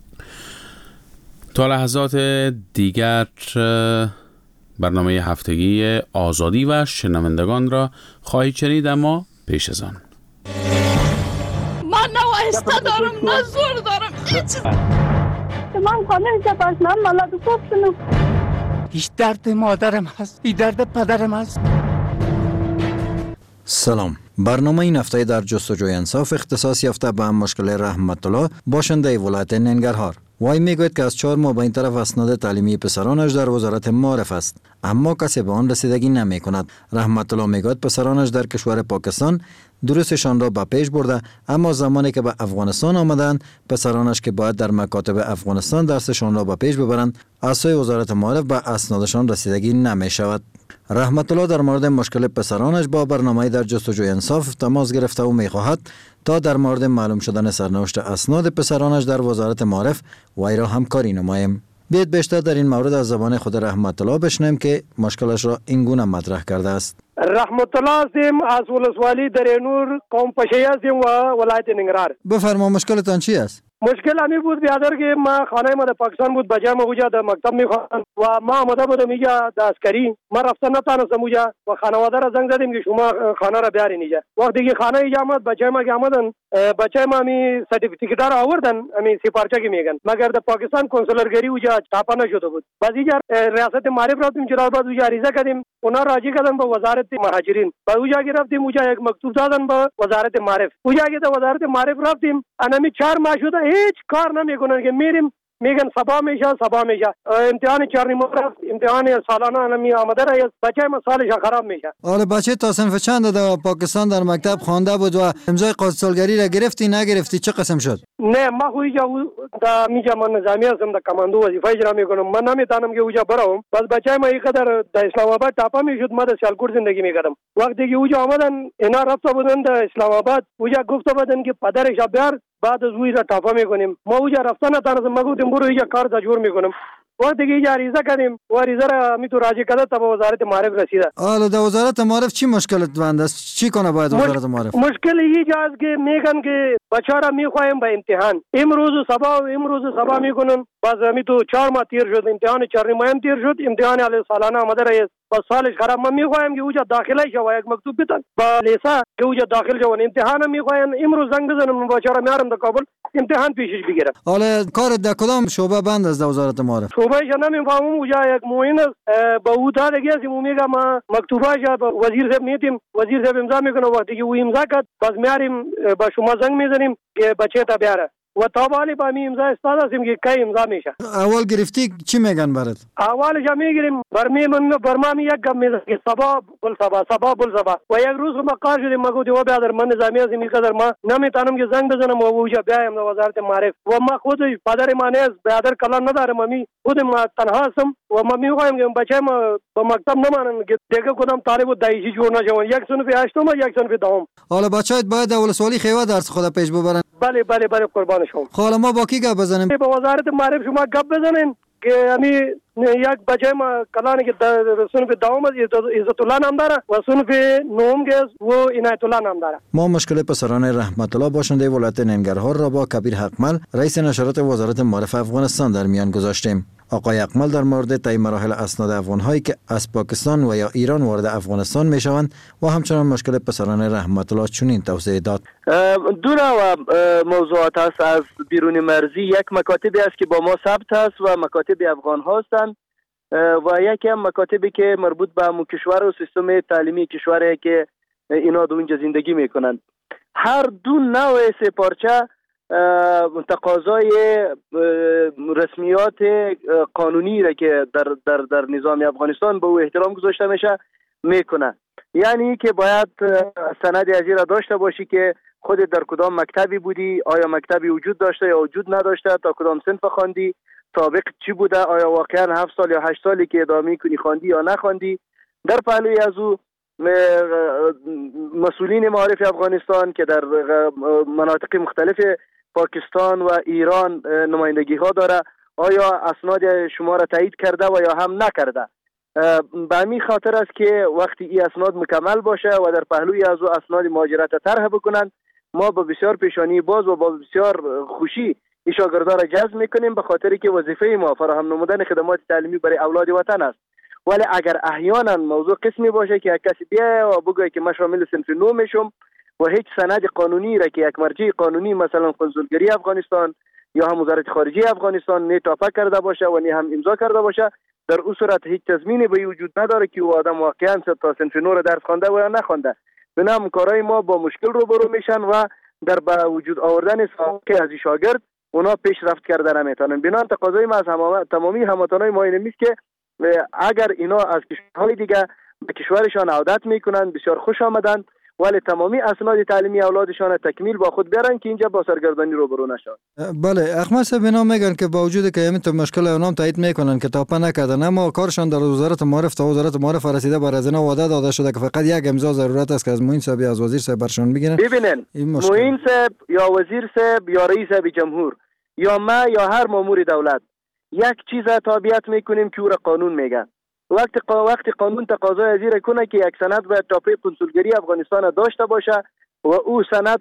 تا لحظات دیگر برنامه هفتگی آزادی و شنوندگان را خواهید شنید، اما پیش از آن من نه وایسته دارم نه زور دارم هیچ. من خانه جباشنم مالاد گفتنم هیچ درد مادرم هست، هیچ درد پدرم هست. سلام. برنامه این هفته در جستجوی انصاف اختصاص یافته به مشکل رحمت الله باشنده ولایت ننگرهار. وای میگوید که از 4 ماه به این طرف اسناد تعلیمی پسرانش در وزارت معارف است، اما کسی به آن رسیدگی نمی کند. رحمت الله میگوید پسرانش در کشور پاکستان درسشان را به پیش برده، اما زمانی که به افغانستان آمدند پسرانش که باید در مکاتب افغانستان درسشان را به پیش ببرند از سوی وزارت معارف به اسنادشان رسیدگی نمی شود. رحمت الله در مورد مشکل پسرانش با برنامه در جستجوی انصاف تماس گرفته و میخواهد تا در مورد معلوم شدن سرنوشت اسناد پسرانش در وزارت معارف وی را همکاری نماییم. بیایید بیشتر در این مورد از زبان خود رحمت الله بشنویم که مشکلش را این گونه مطرح کرده است. رحمت الله هستیم از ولسوالی درینور قوم پشه‌ای هستیم و ولایت ننگرهار. بفرما مشکلتان چی است؟ مشکل همی بود بیادر که ما خانه ما در پاکستان بود بجای ما اوجا در مکتب میخواند و ما آمده بودم اینجا در عسکری. ما رفتن نتانستم اوجا و خانواده را زنگ زدیم که شما خانه را بیارین اینجا. وقتی که خانه اینجا آمد بچه ما که آمدن بچه ما می سرتیفیکیت را آوردن می سپارچه که میگن، مگر در پاکستان کنسولرگری اوجا چاپا نشده بود. بعد اینجا ریاست معارف رفتیم جلالآباد اوجا عریضه کردیم، اونا راضی کردن به وزارت مهاجرین. بعد اوجا که رفتیم اوجا یک مکتوب دادن به وزارت معارف. اوجا که در وزارت معارف رفتیم انمی 4 ماه شده هیچ کار نمیکنن که میریم میگن صبا میشه امتحان 4 رفت، امتحان سالانه نمی آمده راه بچه ما سالش خراب میشه. حالا بچه تا صنف چند در پاکستان در مکتب خوانده بود و امضای قاصدسالگری را گرفتی نگرفتی چه قسم شد؟ نه ما خویجا میجا من نظامی هستم در کماندو وظیفه اجرا میکنم، من نمیتونم که اوجا برام. بس بچه ما اینقدر در اسلام آباد تاپا میشد، ما در سیالکوٹ زندگی میکردم. وقتی که اوجا آمدن اینا رفته بودن در اسلام آباد اوجا گفته بودن که پدرش بیار بعد از وی را تاپا میکنیم. ما اوجا رفتن نتونستم، ما گفتیم برو اینجا کار تا جور میکنم. وقتی که اینجا عریضه کردیم و عریضه را می تو راجع کرده تا به وزارت معارف رسیده. حالا در وزارت معارف چی مشکلت بند است؟ چی کنه باید وزارت معارف؟ مشکل اینجا است که میگن که بچه را میخوایم به امتحان امروز صبح میکنن. باز می تو 4 ماه تیر شد، امتحان 4 ماه تیر شد، امتحان علی سالانه آمده رئیس با سالش خراب. ما میخوایم که اوجا داخله شو، یک مکتوب بدن با لیسا که اوجا داخل شو، امتحان میخوایم امروز زنگ بزنم بچه را میارم در کابل امتحان پیشش بگیرم. حالا کار در کدام شعبه بند است در وزارت معارف؟ شعبهش نمیفهمم. اوجا یک معین است با او داده گیسیم او میگه ما مکتوباش وزیر صاحب میتیم، وزیر صاحب امضا میکنه. وقتی که او امضا کرد باز میاریم با شما زنگ میزنیم که بچه تا بیاره و تابالی با می امضا استاد هستیم که کی امضا میشه. اول گرفتی چی میگن برات؟ اولش میگیریم برما می یک گم میزنه که صبا بل صبا و یک روز ما کار شدیم. ما گفتیم بیادر من نظامی هستم اینقدر ما نمیتونم که زنگ بزنم و اوجا بیایم در وزارت معارف و ما خود پدر ما نیست بیادر کلان ندارم، ما خود ما تنها هستم و ما میخوایم که بچه ما به مکتب نمانن که دیگه کدام طالب دایشی جور نشون، یک صنف هشتم و یک صنف دهم. حالا بچه‌ت باید در ولسوالی خیوه درس خود پیش ببرن. بله قربان شما. حالا ما با کی گپ بزنیم؟ با وزارت معارف شما گپ بزنین که امی یک بچه ما کلانی که صنف دهم عزت الله نام داره و صنف نهم که و عنایت الله نام داره. ما مشکل پسران رحمت الله باشنده ولایت ننگرهار را با کبیر حقمل رئیس نشرات وزارت معارف افغانستان در میان گذاشتیم. آقای حقمل در مورد طی مراحل اسناد افغان‌هایی که از پاکستان و یا ایران وارد افغانستان میشوند و همچنان مشکل پسران رحمت الله چنین توضیح داد. دو نوع موضوعات است از بیرون مرزی. یک مکاتبی است که با ما ثبت است و مکاتب افغان هستند و یکی هم مکاتبی که مربوط به همون کشور و سیستم تعلیمی کشوری که اینا در اونجا زندگی میکنند. هر دو نوع سه پارچه تقاضای رسمیات قانونی را که در نظام افغانستان به او احترام گذاشته میشه میکنه. یعنی که باید سند ازی را داشته باشی که خودت در کدام مکتبی بودی، آیا مکتبی وجود داشته یا وجود نداشته، تا کدام صنف خواندی، سابق چی بوده، آیا واقعا 7 سال یا 8 سالی که ادامه کنی خواندی یا نخواندی. در پهلوی از او مسئولین معارف افغانستان که در مناطق مختلف پاکستان و ایران نمایندگی ها داره، آیا اسناد شما را تایید کرده و یا هم نکرده. به همین خاطر است که وقتی این اسناد مکمل باشه و در پهلوی از او اسناد مهاجرت طرح بکنن، ما با بسیار پیشانی باز و با بسیار خوشی این شاگردا را جذب میکنیم، به خاطری که وظیفه ما فراهم نمودن خدمات تعلیمی برای اولاد وطن است. ولی اگر احیانا موضوع قسمی باشه که یک کسی بیاید و بگه که من شامل صنف 9 میشم و هیچ سند قانونی را که یک مرجع قانونی مثلا کنسولگری افغانستان یا هم وزارت خارجه افغانستان نه تافه کرده باشه و نه هم امضا کرده باشه، در اون صورت هیچ تضمینی به وجود نداره که او آدم واقعا تا صنف 9 را درس خوانده و یا نخوانده. بنابراین کارهای ما با مشکل روبرو میشن و در به وجود آوردن سابقه از شاگرد اونا پیشرفت کرده نمیتونن. بنابراین تقاضای ما از تمامی هموطنان ما اینه است که اگر اینا از کشورهای دیگه به کشورشان عودت میکنن بسیار خوش آمدن، ولی تمامی اسناد تعلیمی اولادشان تکمیل با خود بیارن که اینجا با سرگردانی روبرو نشن. بله احمد صاحب اینا میگن که با وجود که همین تو مشکل اونام تایید میکنن که تاپه نکردن، اما کارشان در وزارت معارف تا وزارت معارف رسیده بر از اینا وعده داده شده که فقط یک امضا ضرورت است که از معین صاحب از وزیر صاحب برشون بگیرن. ببینن معین صاحب یا وزیر صاحب یا رئیس جمهور یا ما یا هر مامور دولت یک چیز تابعیت میکنیم که او را قانون میگه. وقتی قانون تقاضای از این کنه که یک سند باید تاپه کنسولگری افغانستان داشته باشه و او سند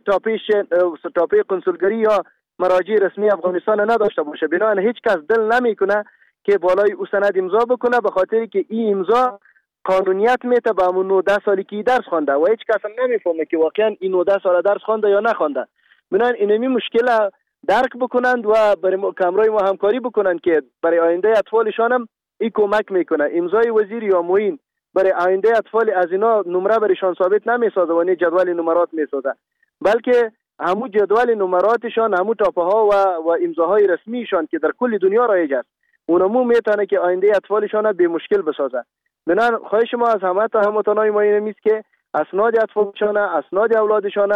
تاپه کنسولگری یا مراجع رسمی افغانستان نداشته باشه، بنابراین هیچ کس دل نمیکنه که بالای او سند امضا بکنه، به خاطری که این امضا قانونیت میته به همون 19 سالی که درس خوانده و هیچ کس هم نمیفهمه که واقعا این 19 سال درس خوانده یا نخوانده. بنابراین اینمی مشکل درک بکنند و برای کمرای ما همکاری بکنند که برای آینده اطفالشان هم این کمک میکنه. امضای وزیر یا معین برای آینده اطفال از اینا نمره برایشان ثابت نمیسازه و نه جدول نمرات میسازه، بلکه همون جدول نمراتشان، همون تاپه ها و امضاهای رسمیشان که در کل دنیا رایج است، اونمو میتونه که آینده اطفالشان به مشکل بسازه. بنابراین خواهش ما از هموطنان ما اینه است که اسناد اطفالشان، اسناد اولادشان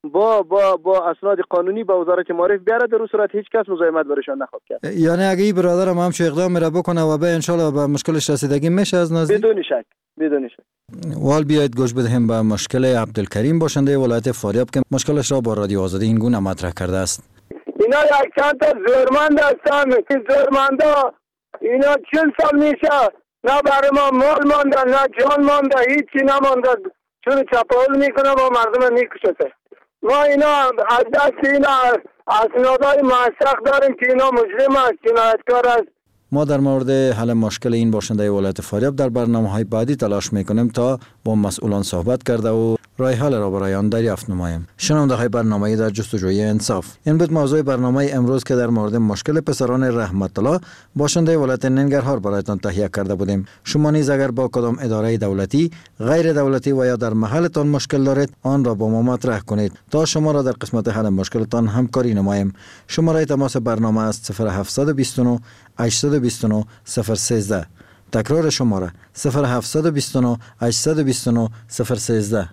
با اسناد قانونی با وزارت معارف بیاره، در اون صورت هیچ کس مزاحمت برشان نخواهد کرد. یعنی اگه این برادرم هم چه اقدام میره بکنه و به ان شاء الله به مشکلش رسیدگی میشه از نزدیک؟ بدون شک. وال بیاید گوش بدهیم به مشکل عبدالکریم باشنده ولایت فاریاب که مشکلش را با رادیو آزادی این گونه مطرح کرده است. اینا یک چند تا زورمند هستن که زورمندا اینا 40 سال میشه نه برای ما مال مانده نه جان مانده، هیچی نمانده، چون چپاول میکنه و مردم میکشه. ما اینا از دست اینا اسنادای موثق داریم که اینا مجرم است، جنایتکار است. ما در مورد حل مشکل این باشنده ولایت فاریاب در برنامه‌های بعدی تلاش میکنیم تا با مسئولان صحبت کرده و راه حل را برای آن دریافت نماییم. شنونده‌های برنامه در جستجوی انصاف، این بود موضوع برنامه امروز که در مورد مشکل پسران رحمت الله باشنده ولایت ننگرهار برایتان تهیه کرده بودیم. شما نیز اگر با کدام اداره دولتی، غیر دولتی و یا در محلتان مشکل دارید، آن را با ما مطرح کنید تا شما را در قسمت حل مشکلتان همکاری نماییم. شماره تماس برنامه است 0729 829 013. تکرار شماره 0729 829 013.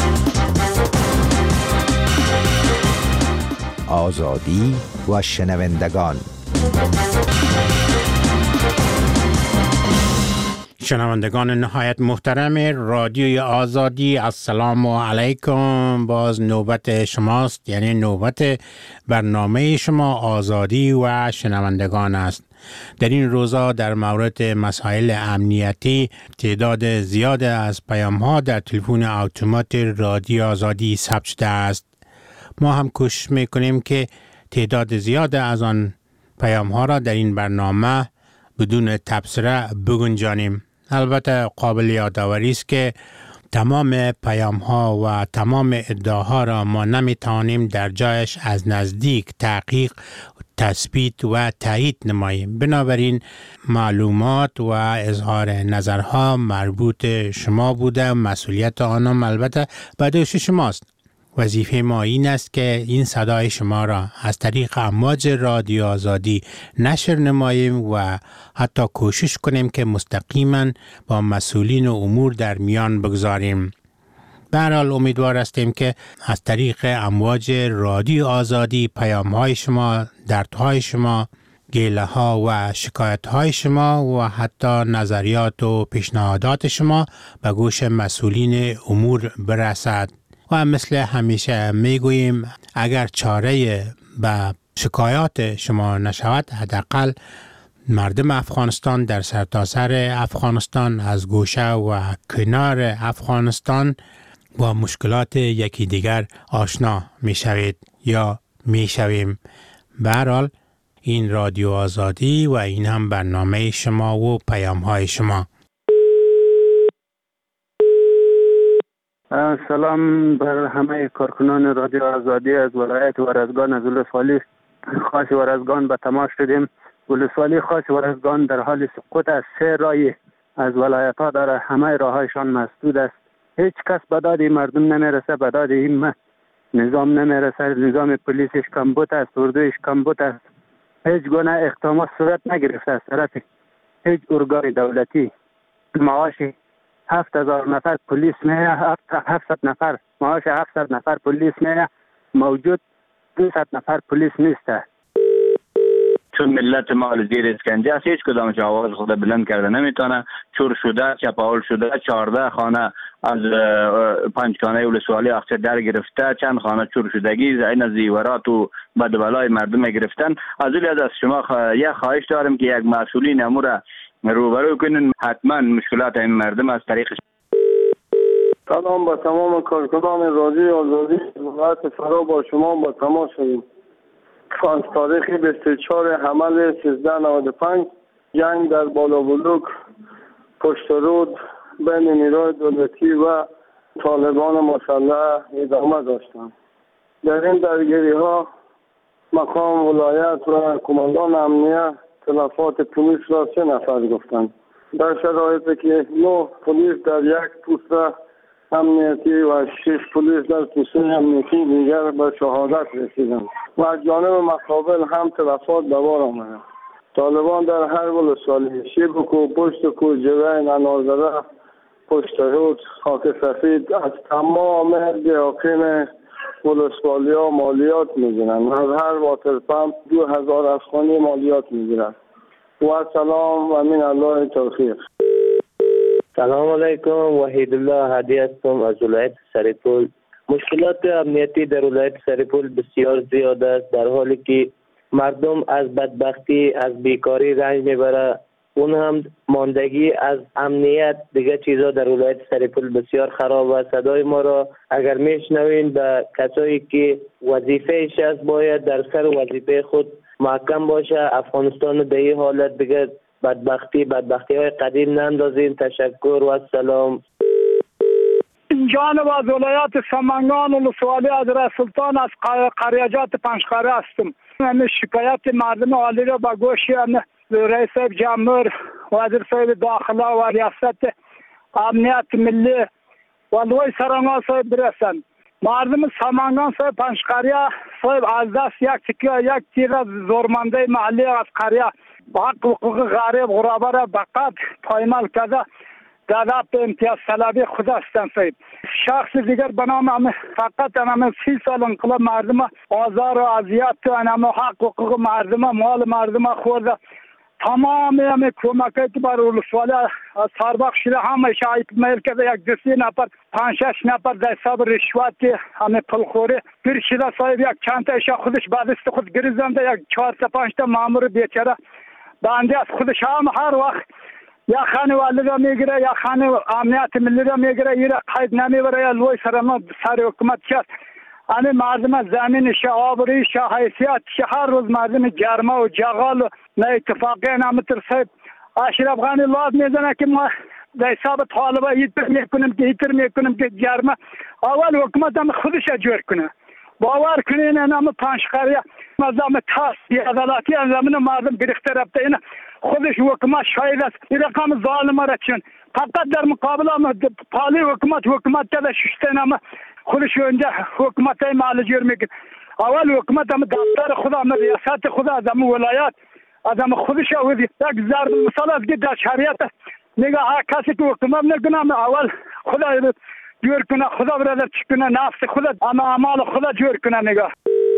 آزادی و شنوندگان. شنوندگان نهایت محترم رادیوی آزادی، السلام علیکم. باز نوبت شماست، یعنی نوبت برنامه شما آزادی و شنوندگان است. در این روزا در مورد مسائل امنیتی تعداد زیاد از پیام‌ها در تلفن اتومات رادیو آزادی ثبت شده است. ما هم کوشش میکنیم که تعداد زیاد از آن پیام‌ها را در این برنامه بدون تبصره بگنجانیم. البته قابل یادآوری است که تمام پیام‌ها و تمام ادعاها را ما نمیتوانیم در جایش از نزدیک تحقیق، تثبیت و تایید نماییم. بنابراین معلومات و اظهار نظرها مربوط شما بوده، مسئولیت آنها البته به دوش شماست. وظیفه ما این است که این صدای شما را از طریق امواج رادیو آزادی نشر نماییم و حتی کوشش کنیم که مستقیما با مسئولین امور در میان بگذاریم. به هر حال امیدوار هستیم که از طریق امواج رادیو آزادی پیام‌های شما، دردهای شما، گله ها و شکایت های شما و حتی نظریات و پیشنهادات شما به گوش مسئولین امور برسد. و مثل همیشه میگوییم اگر چاره به شکایات شما نشود، حداقل مردم افغانستان در سرتاسر افغانستان از گوشه و کنار افغانستان با مشکلات یکی دیگر آشنا میشوید یا میشویم. به هر حال این رادیو آزادی و این هم برنامه شما و پیام های شما. سلام بر همه کارکنان رادیو آزادی از ولایت ورزگان از ولسوالی خاص ورزگان به تماس شدیم. ولسوالی خاص ورزگان در حال سقوط از 3 راه از ولایت ها داره، همه راهایشان مسدود است. هیچ کس به داد مردم نمیرسه، به داد این نظام نمیرسه. نظام پلیسش کمبود است، اردویش کمبود است. هیچ گونه اقدامات صورت نگرفته از طرف هیچ ارگان دولتی. معاش 7000 نفر پلیس میه، 700 نفر معاش 700 نفر پلیس میه، موجود 200 نفر پلیس نیسته. چون ملت ما زیر اسکنجه است، هیچ کدامش آواز خود بلند کرده نمیتونه. چور شده، چپاول شده، 14 خانه از پنجخانه ولسوالی اخچه در گرفته، چند خانه چور شدگی این از زیورات و بدبلای مردم گرفتن. از شما یک خواهش دارم که یک مسئولین امور روبرو کنین، حتما مشکلات این مردم از طریق. سلام به تمام کارکنان رادیو آزادی ولایت فرا، با شما با تماس شدیم. از تاریخ 24 حمل 1395 جنگ در بالابلوک پشت رود بین نیروی دولتی و طالبان مسلح ادامه داشتند. در این درگیری ها مقام ولایت و کماندان امنیه تلفات پلیس را 3 نفر گفتند. در شرایطی که 9 پلیس در یک پوسته امنیتی و 6 پلیس در پوسته امنیتی دیگر به شهادت رسیدند و از جانب مقابل هم تلفات به بار آمدند. طالبان در هر ولسوالی شیبکو، پشتکو، جوین، انازره، پشت رود، خاک سفید از تمام دیاقین ولسوالی ها مالیات میگیرند. از هر واتر پمپ 2000 افغانی مالیات میگیرند. و سلام و من الله توفیق. سلام علیکم، وحید الله هادی هستم از ولایت سرپل. مشکلات امنیتی در ولایت سرپل بسیار زیاد است، در حالی که مردم از بدبختی، از بیکاری رنج میبره. اون هم ماندگی از امنیت، دیگه چیزا در ولایت سرپل بسیار خراب است. صدای ما را اگر میشنوین به کسایی که وظیفه‌اش است باید در سر وظیفه خود محکم باشه. افغانستان در این حالت دیگه بدبختی های قدیم نندازین. تشکر و سلام. جانب از ولایت سمنگان ولسوالی از سلطان از قریجات پنجخاره هستم. من شکایت مردم عالی را به گوش رئیس جمهور، وزیر صاحب داخله و ریاست امنیت ملی و لوی سرانگان صاحب برسند. مردم سمنگان صاحب پنجخاره صاحب از دست یک تیر زورمنده محلی از قریه با حق حقوق غریب غربا را به قد پایمال کرده در امتیاز طلبی خود هستند. شخص دیگر به نام فقط 30 سال انقلاب مردم آزار و اذیت و حق حقوق مردم مال مردم خورده. تمام همه کمکی که بر ولسوالی از سربخ شده همه شایب میل کرده. یک 2 نفر 5-6 نفر در حساب رشوت همه پلخوری گیر شده. صاحب یک چند تا خودش بعد است خود گریزنده، یک 4-5 تا مامور بیچاره بنده از خودش هم هر وقت یا خانه والی را میگیره یا خانه امنیت ملی را میگیره، این را قید نمیبره یا لوی سرما سر حکومت شد. آن مردم زمینش آبریش حیثیتش هر روز مردم جرمه و جغال و نه اتفاقی نامتر صاحب اشرف غنی لاد میزنه که ما در حساب طالبا ایتر میکنیم که جرمه اول حکومت هم خودش جور کنه. باور کنین نام پنجخاره نظام تاس عدالتی زمین مردم گرفته رفته. این خودش حکومت شاید است این رقم ظالم را چون فقط در مقابل پالی حکومت کرده ششته نام خودش اونجا حکومت محل جور میکنه. اول حکومت هم دفتر خدا هم ریاست خدا از هم ولایت از هم خودش آوردی. یک ضرب مثال است که در شریعت میگه هر کسی که حکومت نکنه اول خدا جور کنه، خدا برادر چی کنه، نفس خدا اما اعمال خدا جور کنه. نگاه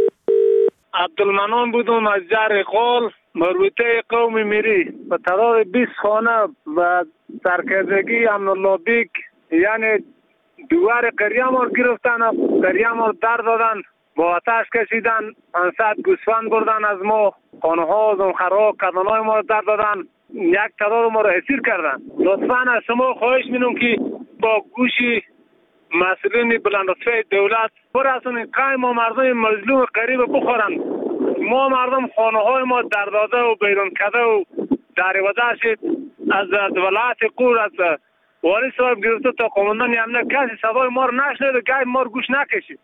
عبدالمنان بودم از جر قول مربوطه قوم میری به تعداد 20 خانه و سرکردگی امن الله بیگ یعنی دوار قریه ما گرفتن، قریه ما در دادن، با آتش کشیدن، 500 گوسفند بردن از ما، خانه ها و خراب کردن های ما در دادن، یک تعداد ما را اسیر کردن. لطفا از شما خواهش می‌کنم که با گوشی مسئولین بلندرتفه دولت برسونید که ما مردم مظلوم قریب بخورند. ما مردم خانه های ما در داده و بیرون کرده و در وضع شد از ولایت قور از والی صاحب گرفته تا قماندان امنیت کسی صدای ما رو نشنید و گاهی ما رو گوش نکشید.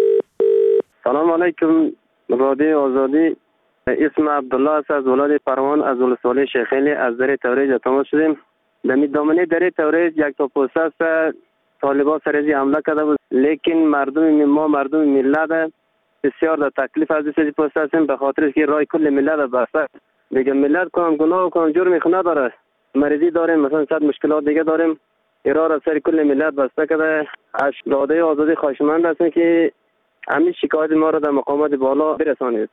سلام علیکم رادیو آزادی. اسم عبدالله است از ولایت پروان از ولسوالی شیخیلی از دره توریج تماس شدیم. در دامنه دره توریج یک تا پوست است طالبان سرزی حمله کرده بود، لیکن مردم ما مردم ملت بسیار در تکلیف از این پوست هستیم به خاطر که رای کل ملت بسته. دیگه ملت کنم گناه و کنم جرمی نداره، مریضی داریم مثلا صد مشکلات دیگه داریم، ارائه سر کل ملت بسته کرده. از رادیو آزادی خواهشمند هستیم که همین شکایت ما را در مقامات بالا برسانید.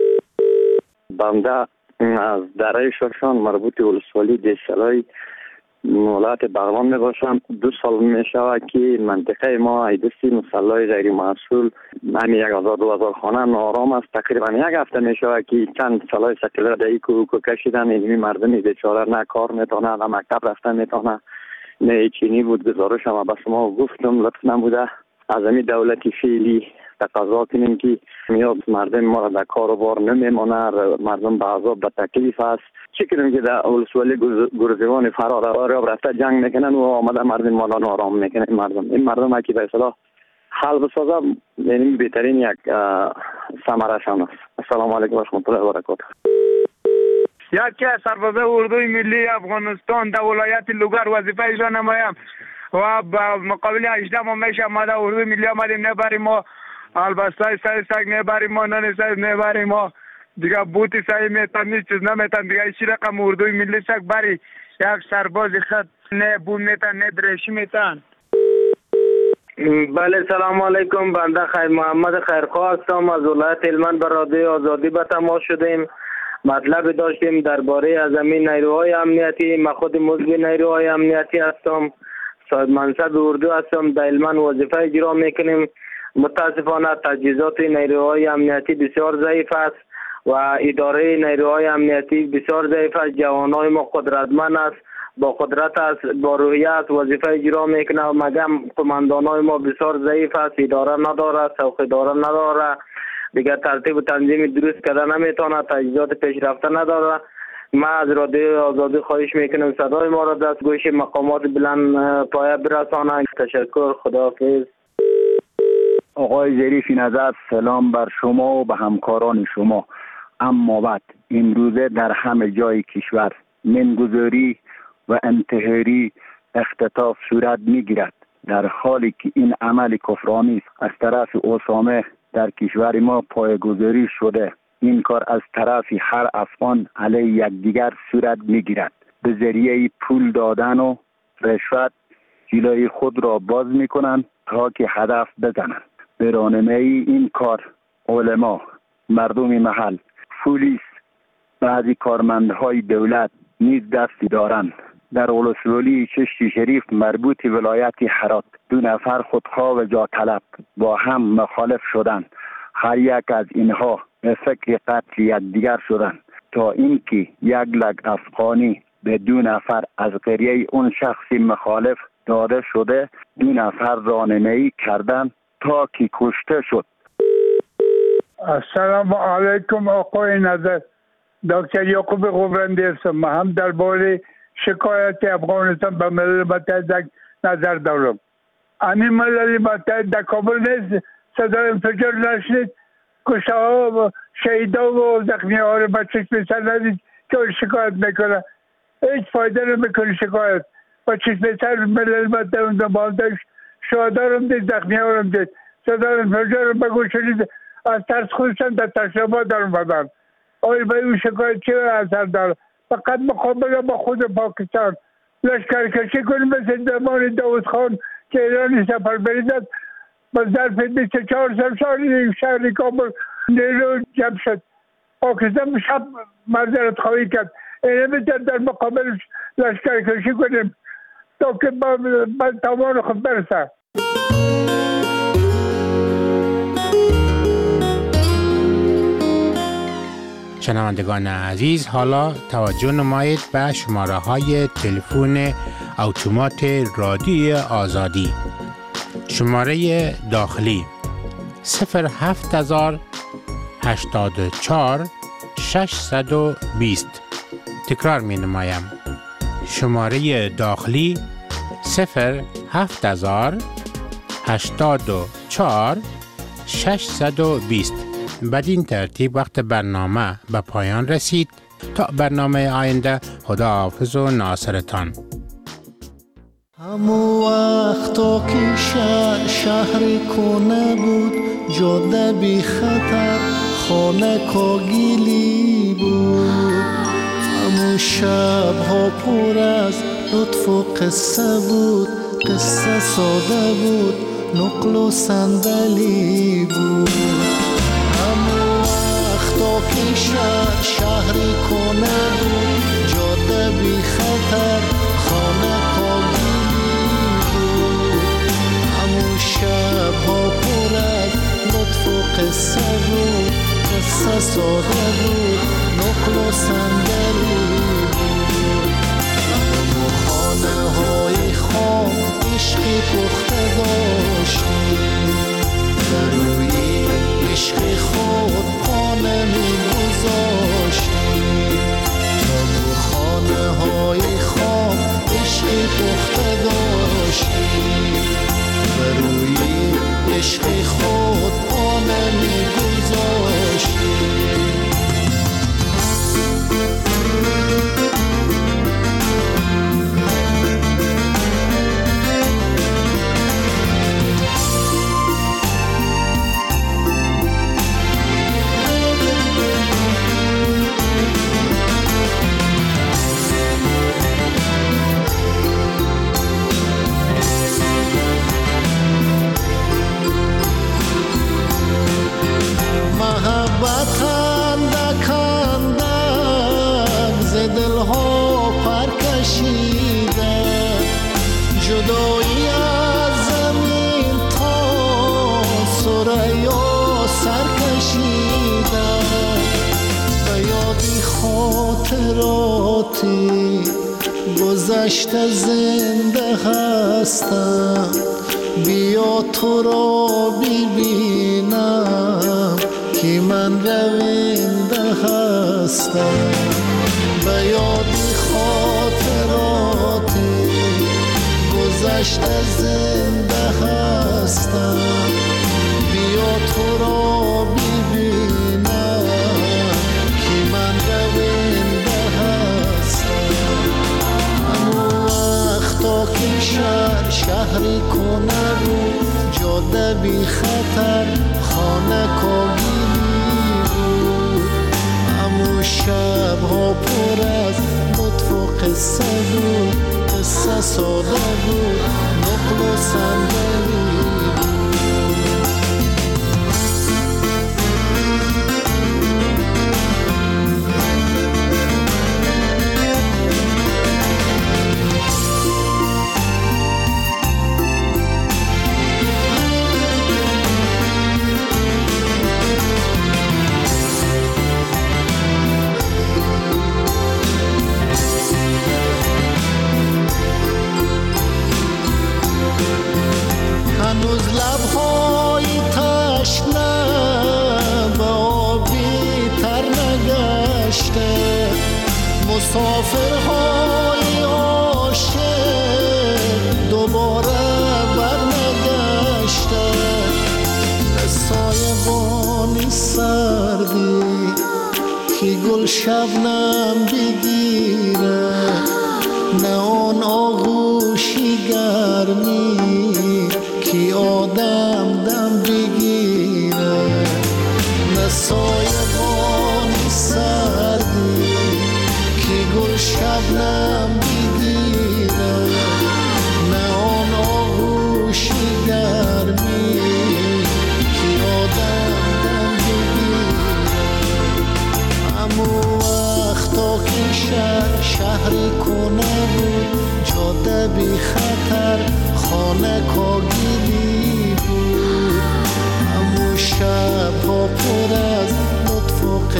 بنده از دره شاشان مربوط ولسوالی دیشلای ولایت بغلان می باشم. 2 سال می شود که منطقه ما ایدسی مسلح غیر محصول همین 1000-2000 خانه نارام است. تقریبا 1 هفته می شود که چند سلاح سکلر دهی کوکو کشیدن. اینمی مردمی بیچاره نه کار میتونه نه مکتب رفتن میتونه نه چینی بود. گزارش هم به شما گفتم لطف نبوده از همین دولتی فعلی تقاضا کنیم که میاد مردم ما را در کار و بار نمیمانه، مردم به عذاب به تکلیف است. چی کنیم که در ولسوالی گرزیوان فرار رفته جنگ میکنن و آمده مردم ما را نارام میکنن. این مردم که به اصطلاح حل بسازه یعنی بهترین یک ثمره شان است. السلام علیکم و رحمت الله و برکاته. یکی از سرباز اردوی ملی افغانستان در ولایت لوگر وظیفه اجرا نمایم و با مقابل 18 ما میشه آمده اردوی ملی آمدیم نبریم ما البسته سای سگ نبریم ما نان سای نبریم ما دیگه بوتی سای میتن نیست چیز نمیتن دیگه چی رقم اردوی ملی سگ بری یک سرباز خط نه بون میتن نه درشی میتن. بله سلام علیکم. بنده خیر محمد خیرخواه هستم از ولایت هلمند به رادیو آزادی به تماس شدیم. مطلب داشتیم درباره از همین نیروهای امنیتی. من خود مزد نیروهای امنیتی هستم، صاحب منصب اردو هستم، در هلمند وظیفه اجرا میکنیم. متاسفانه تجهیزات نیروهای امنیتی بسیار ضعیف است و اداره نیروهای امنیتی بسیار ضعیف است. جوانای ما قدرتمند است، با قدرت است، با روحیت وظیفه اجرا میکنه و مگم قماندانای ما بسیار ضعیف است، اداره نداره، سوق اداره نداره، دیگه ترتیب و تنظیم درست کرده نمیتونه، تجهیزات پیشرفته نداره. ما از رادیو آزادی خواهش میکنم صدای ما را دست گوش مقامات بلند پایه برسانند. تشکر. خداحافظ. آقای ظریفی نظر سلام بر شما و به همکاران شما. اما بعد امروزه در همه جای کشور منگذاری و انتحاری اختطاف صورت میگیرد، در حالی که این عمل کفرآمیز از طرف اسامه در کشور ما پایه‌گذاری شده. این کار از طرف هر افغان علیه یکدیگر صورت میگیرد. به ذریعه پول دادن و رشوت جلوی خود را باز میکنند تا که هدف بزنند. به راهنمایی این کار علما، مردم محل، پلیس، بعضی کارمندهای دولت نیز دستی دارند. در ولسوالی چشت شریف مربوط ولایت هرات 2 نفر خودخواه و جا طلب با هم مخالف شدند. هر یک از اینها به فکر قتل یکدیگر شدند تا اینکه یک لگ افغانی به 2 نفر از قریه اون شخصی مخالف داده شده. 2 نفر راهنمایی کردند تا که کشته شد. السلام علیکم آقای نظر. دکتر یعقوب غوبرندی هستم. من هم درباره شکایت افغانستان به ملل متحد نظر دارم. همین ملل متحد در کابل نیست، صدای انفجار نشنید، کشته ها و شهید ها و زخمی ها رو به چشم سر ندید که شکایت میکنه. هیچ فایده نمیکنه شکایت. با چشم سر ملل متحد داشت، شهدا رو دید، زخمی ها رو دید. صدای انفجار رو بگو شدید از ترس خودشان در تشریفات در اومدن. آیا به این شکایت چه اثر داره؟ فقط مقابله با خود پاکستان لشکرکشی کنیم مثل زمان داود خان که ایرانی سفر بریدد با ظرف 24 سال شهر کابل نیرو جمع شد. پاکستان شب معذرت خواهی کرد. اینه میتر در مقابل لشکرکشی کنیم تا که با توان خود برسه. شنوندگان عزیز، حالا توجه نمایید به شماره های تلفن اتومات رادیوی آزادی. شماره داخلی 07084 620. تکرار می نمایم. شماره داخلی 07084 620. بدین ترتیب وقت برنامه به پایان رسید. تا برنامه آینده، خداحافظ و ناصرتان. همو وقتا که شهر کنه بود، جاده بی خطر، خانه کاگیلی بود. همو شبها پر از لطف و قصه بود، قصه ساده بود، نقل و صندلی بود. همو وقتا که شهری کنه بود، جاده بی خطر، خانه کاگیلی بود. همو شبها پر از لطف و قصه بود، قصه ساده بود، نقل و صندلی بود. همو خانه های خام عشقی پخته داشتیم، در روی عشق خود پا نمی گذاشتیم. همو خانه های خام عشقی پخته داشتیم، در روی عشق خود پا نمی گذاشتیم. محبت اندک اندک ز دلها پر کشیده، جدایی از زمین تا ثریا سر کشیده. به یادی خاطراتی گذشته زنده هستم، بیا تو را ببینم که من رونده هستم. به یادی خاطراتی گذشته زنده هستم، بیا تو را ببینم که من رونده هستم. همو وقتا که شهری کنه بود، جاده بی خطر، خانه کاگیلی بود. همو شبها پر از لطف و قصه بود، قصه ساده بود، نقل و صندلی هنوز لبهای تشنه به آبی تر نگشته، مسافرهای عاشق دوباره برنگشته. به سایبانی سردی که گل شبنم بگیره، نه آن آغوشی گرمی که آدم دم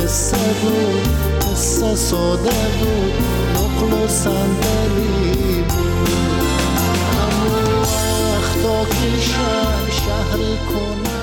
قصه بود، قصه ساده بود، نقل و صندلی بود. همون وقتا که شهر کنه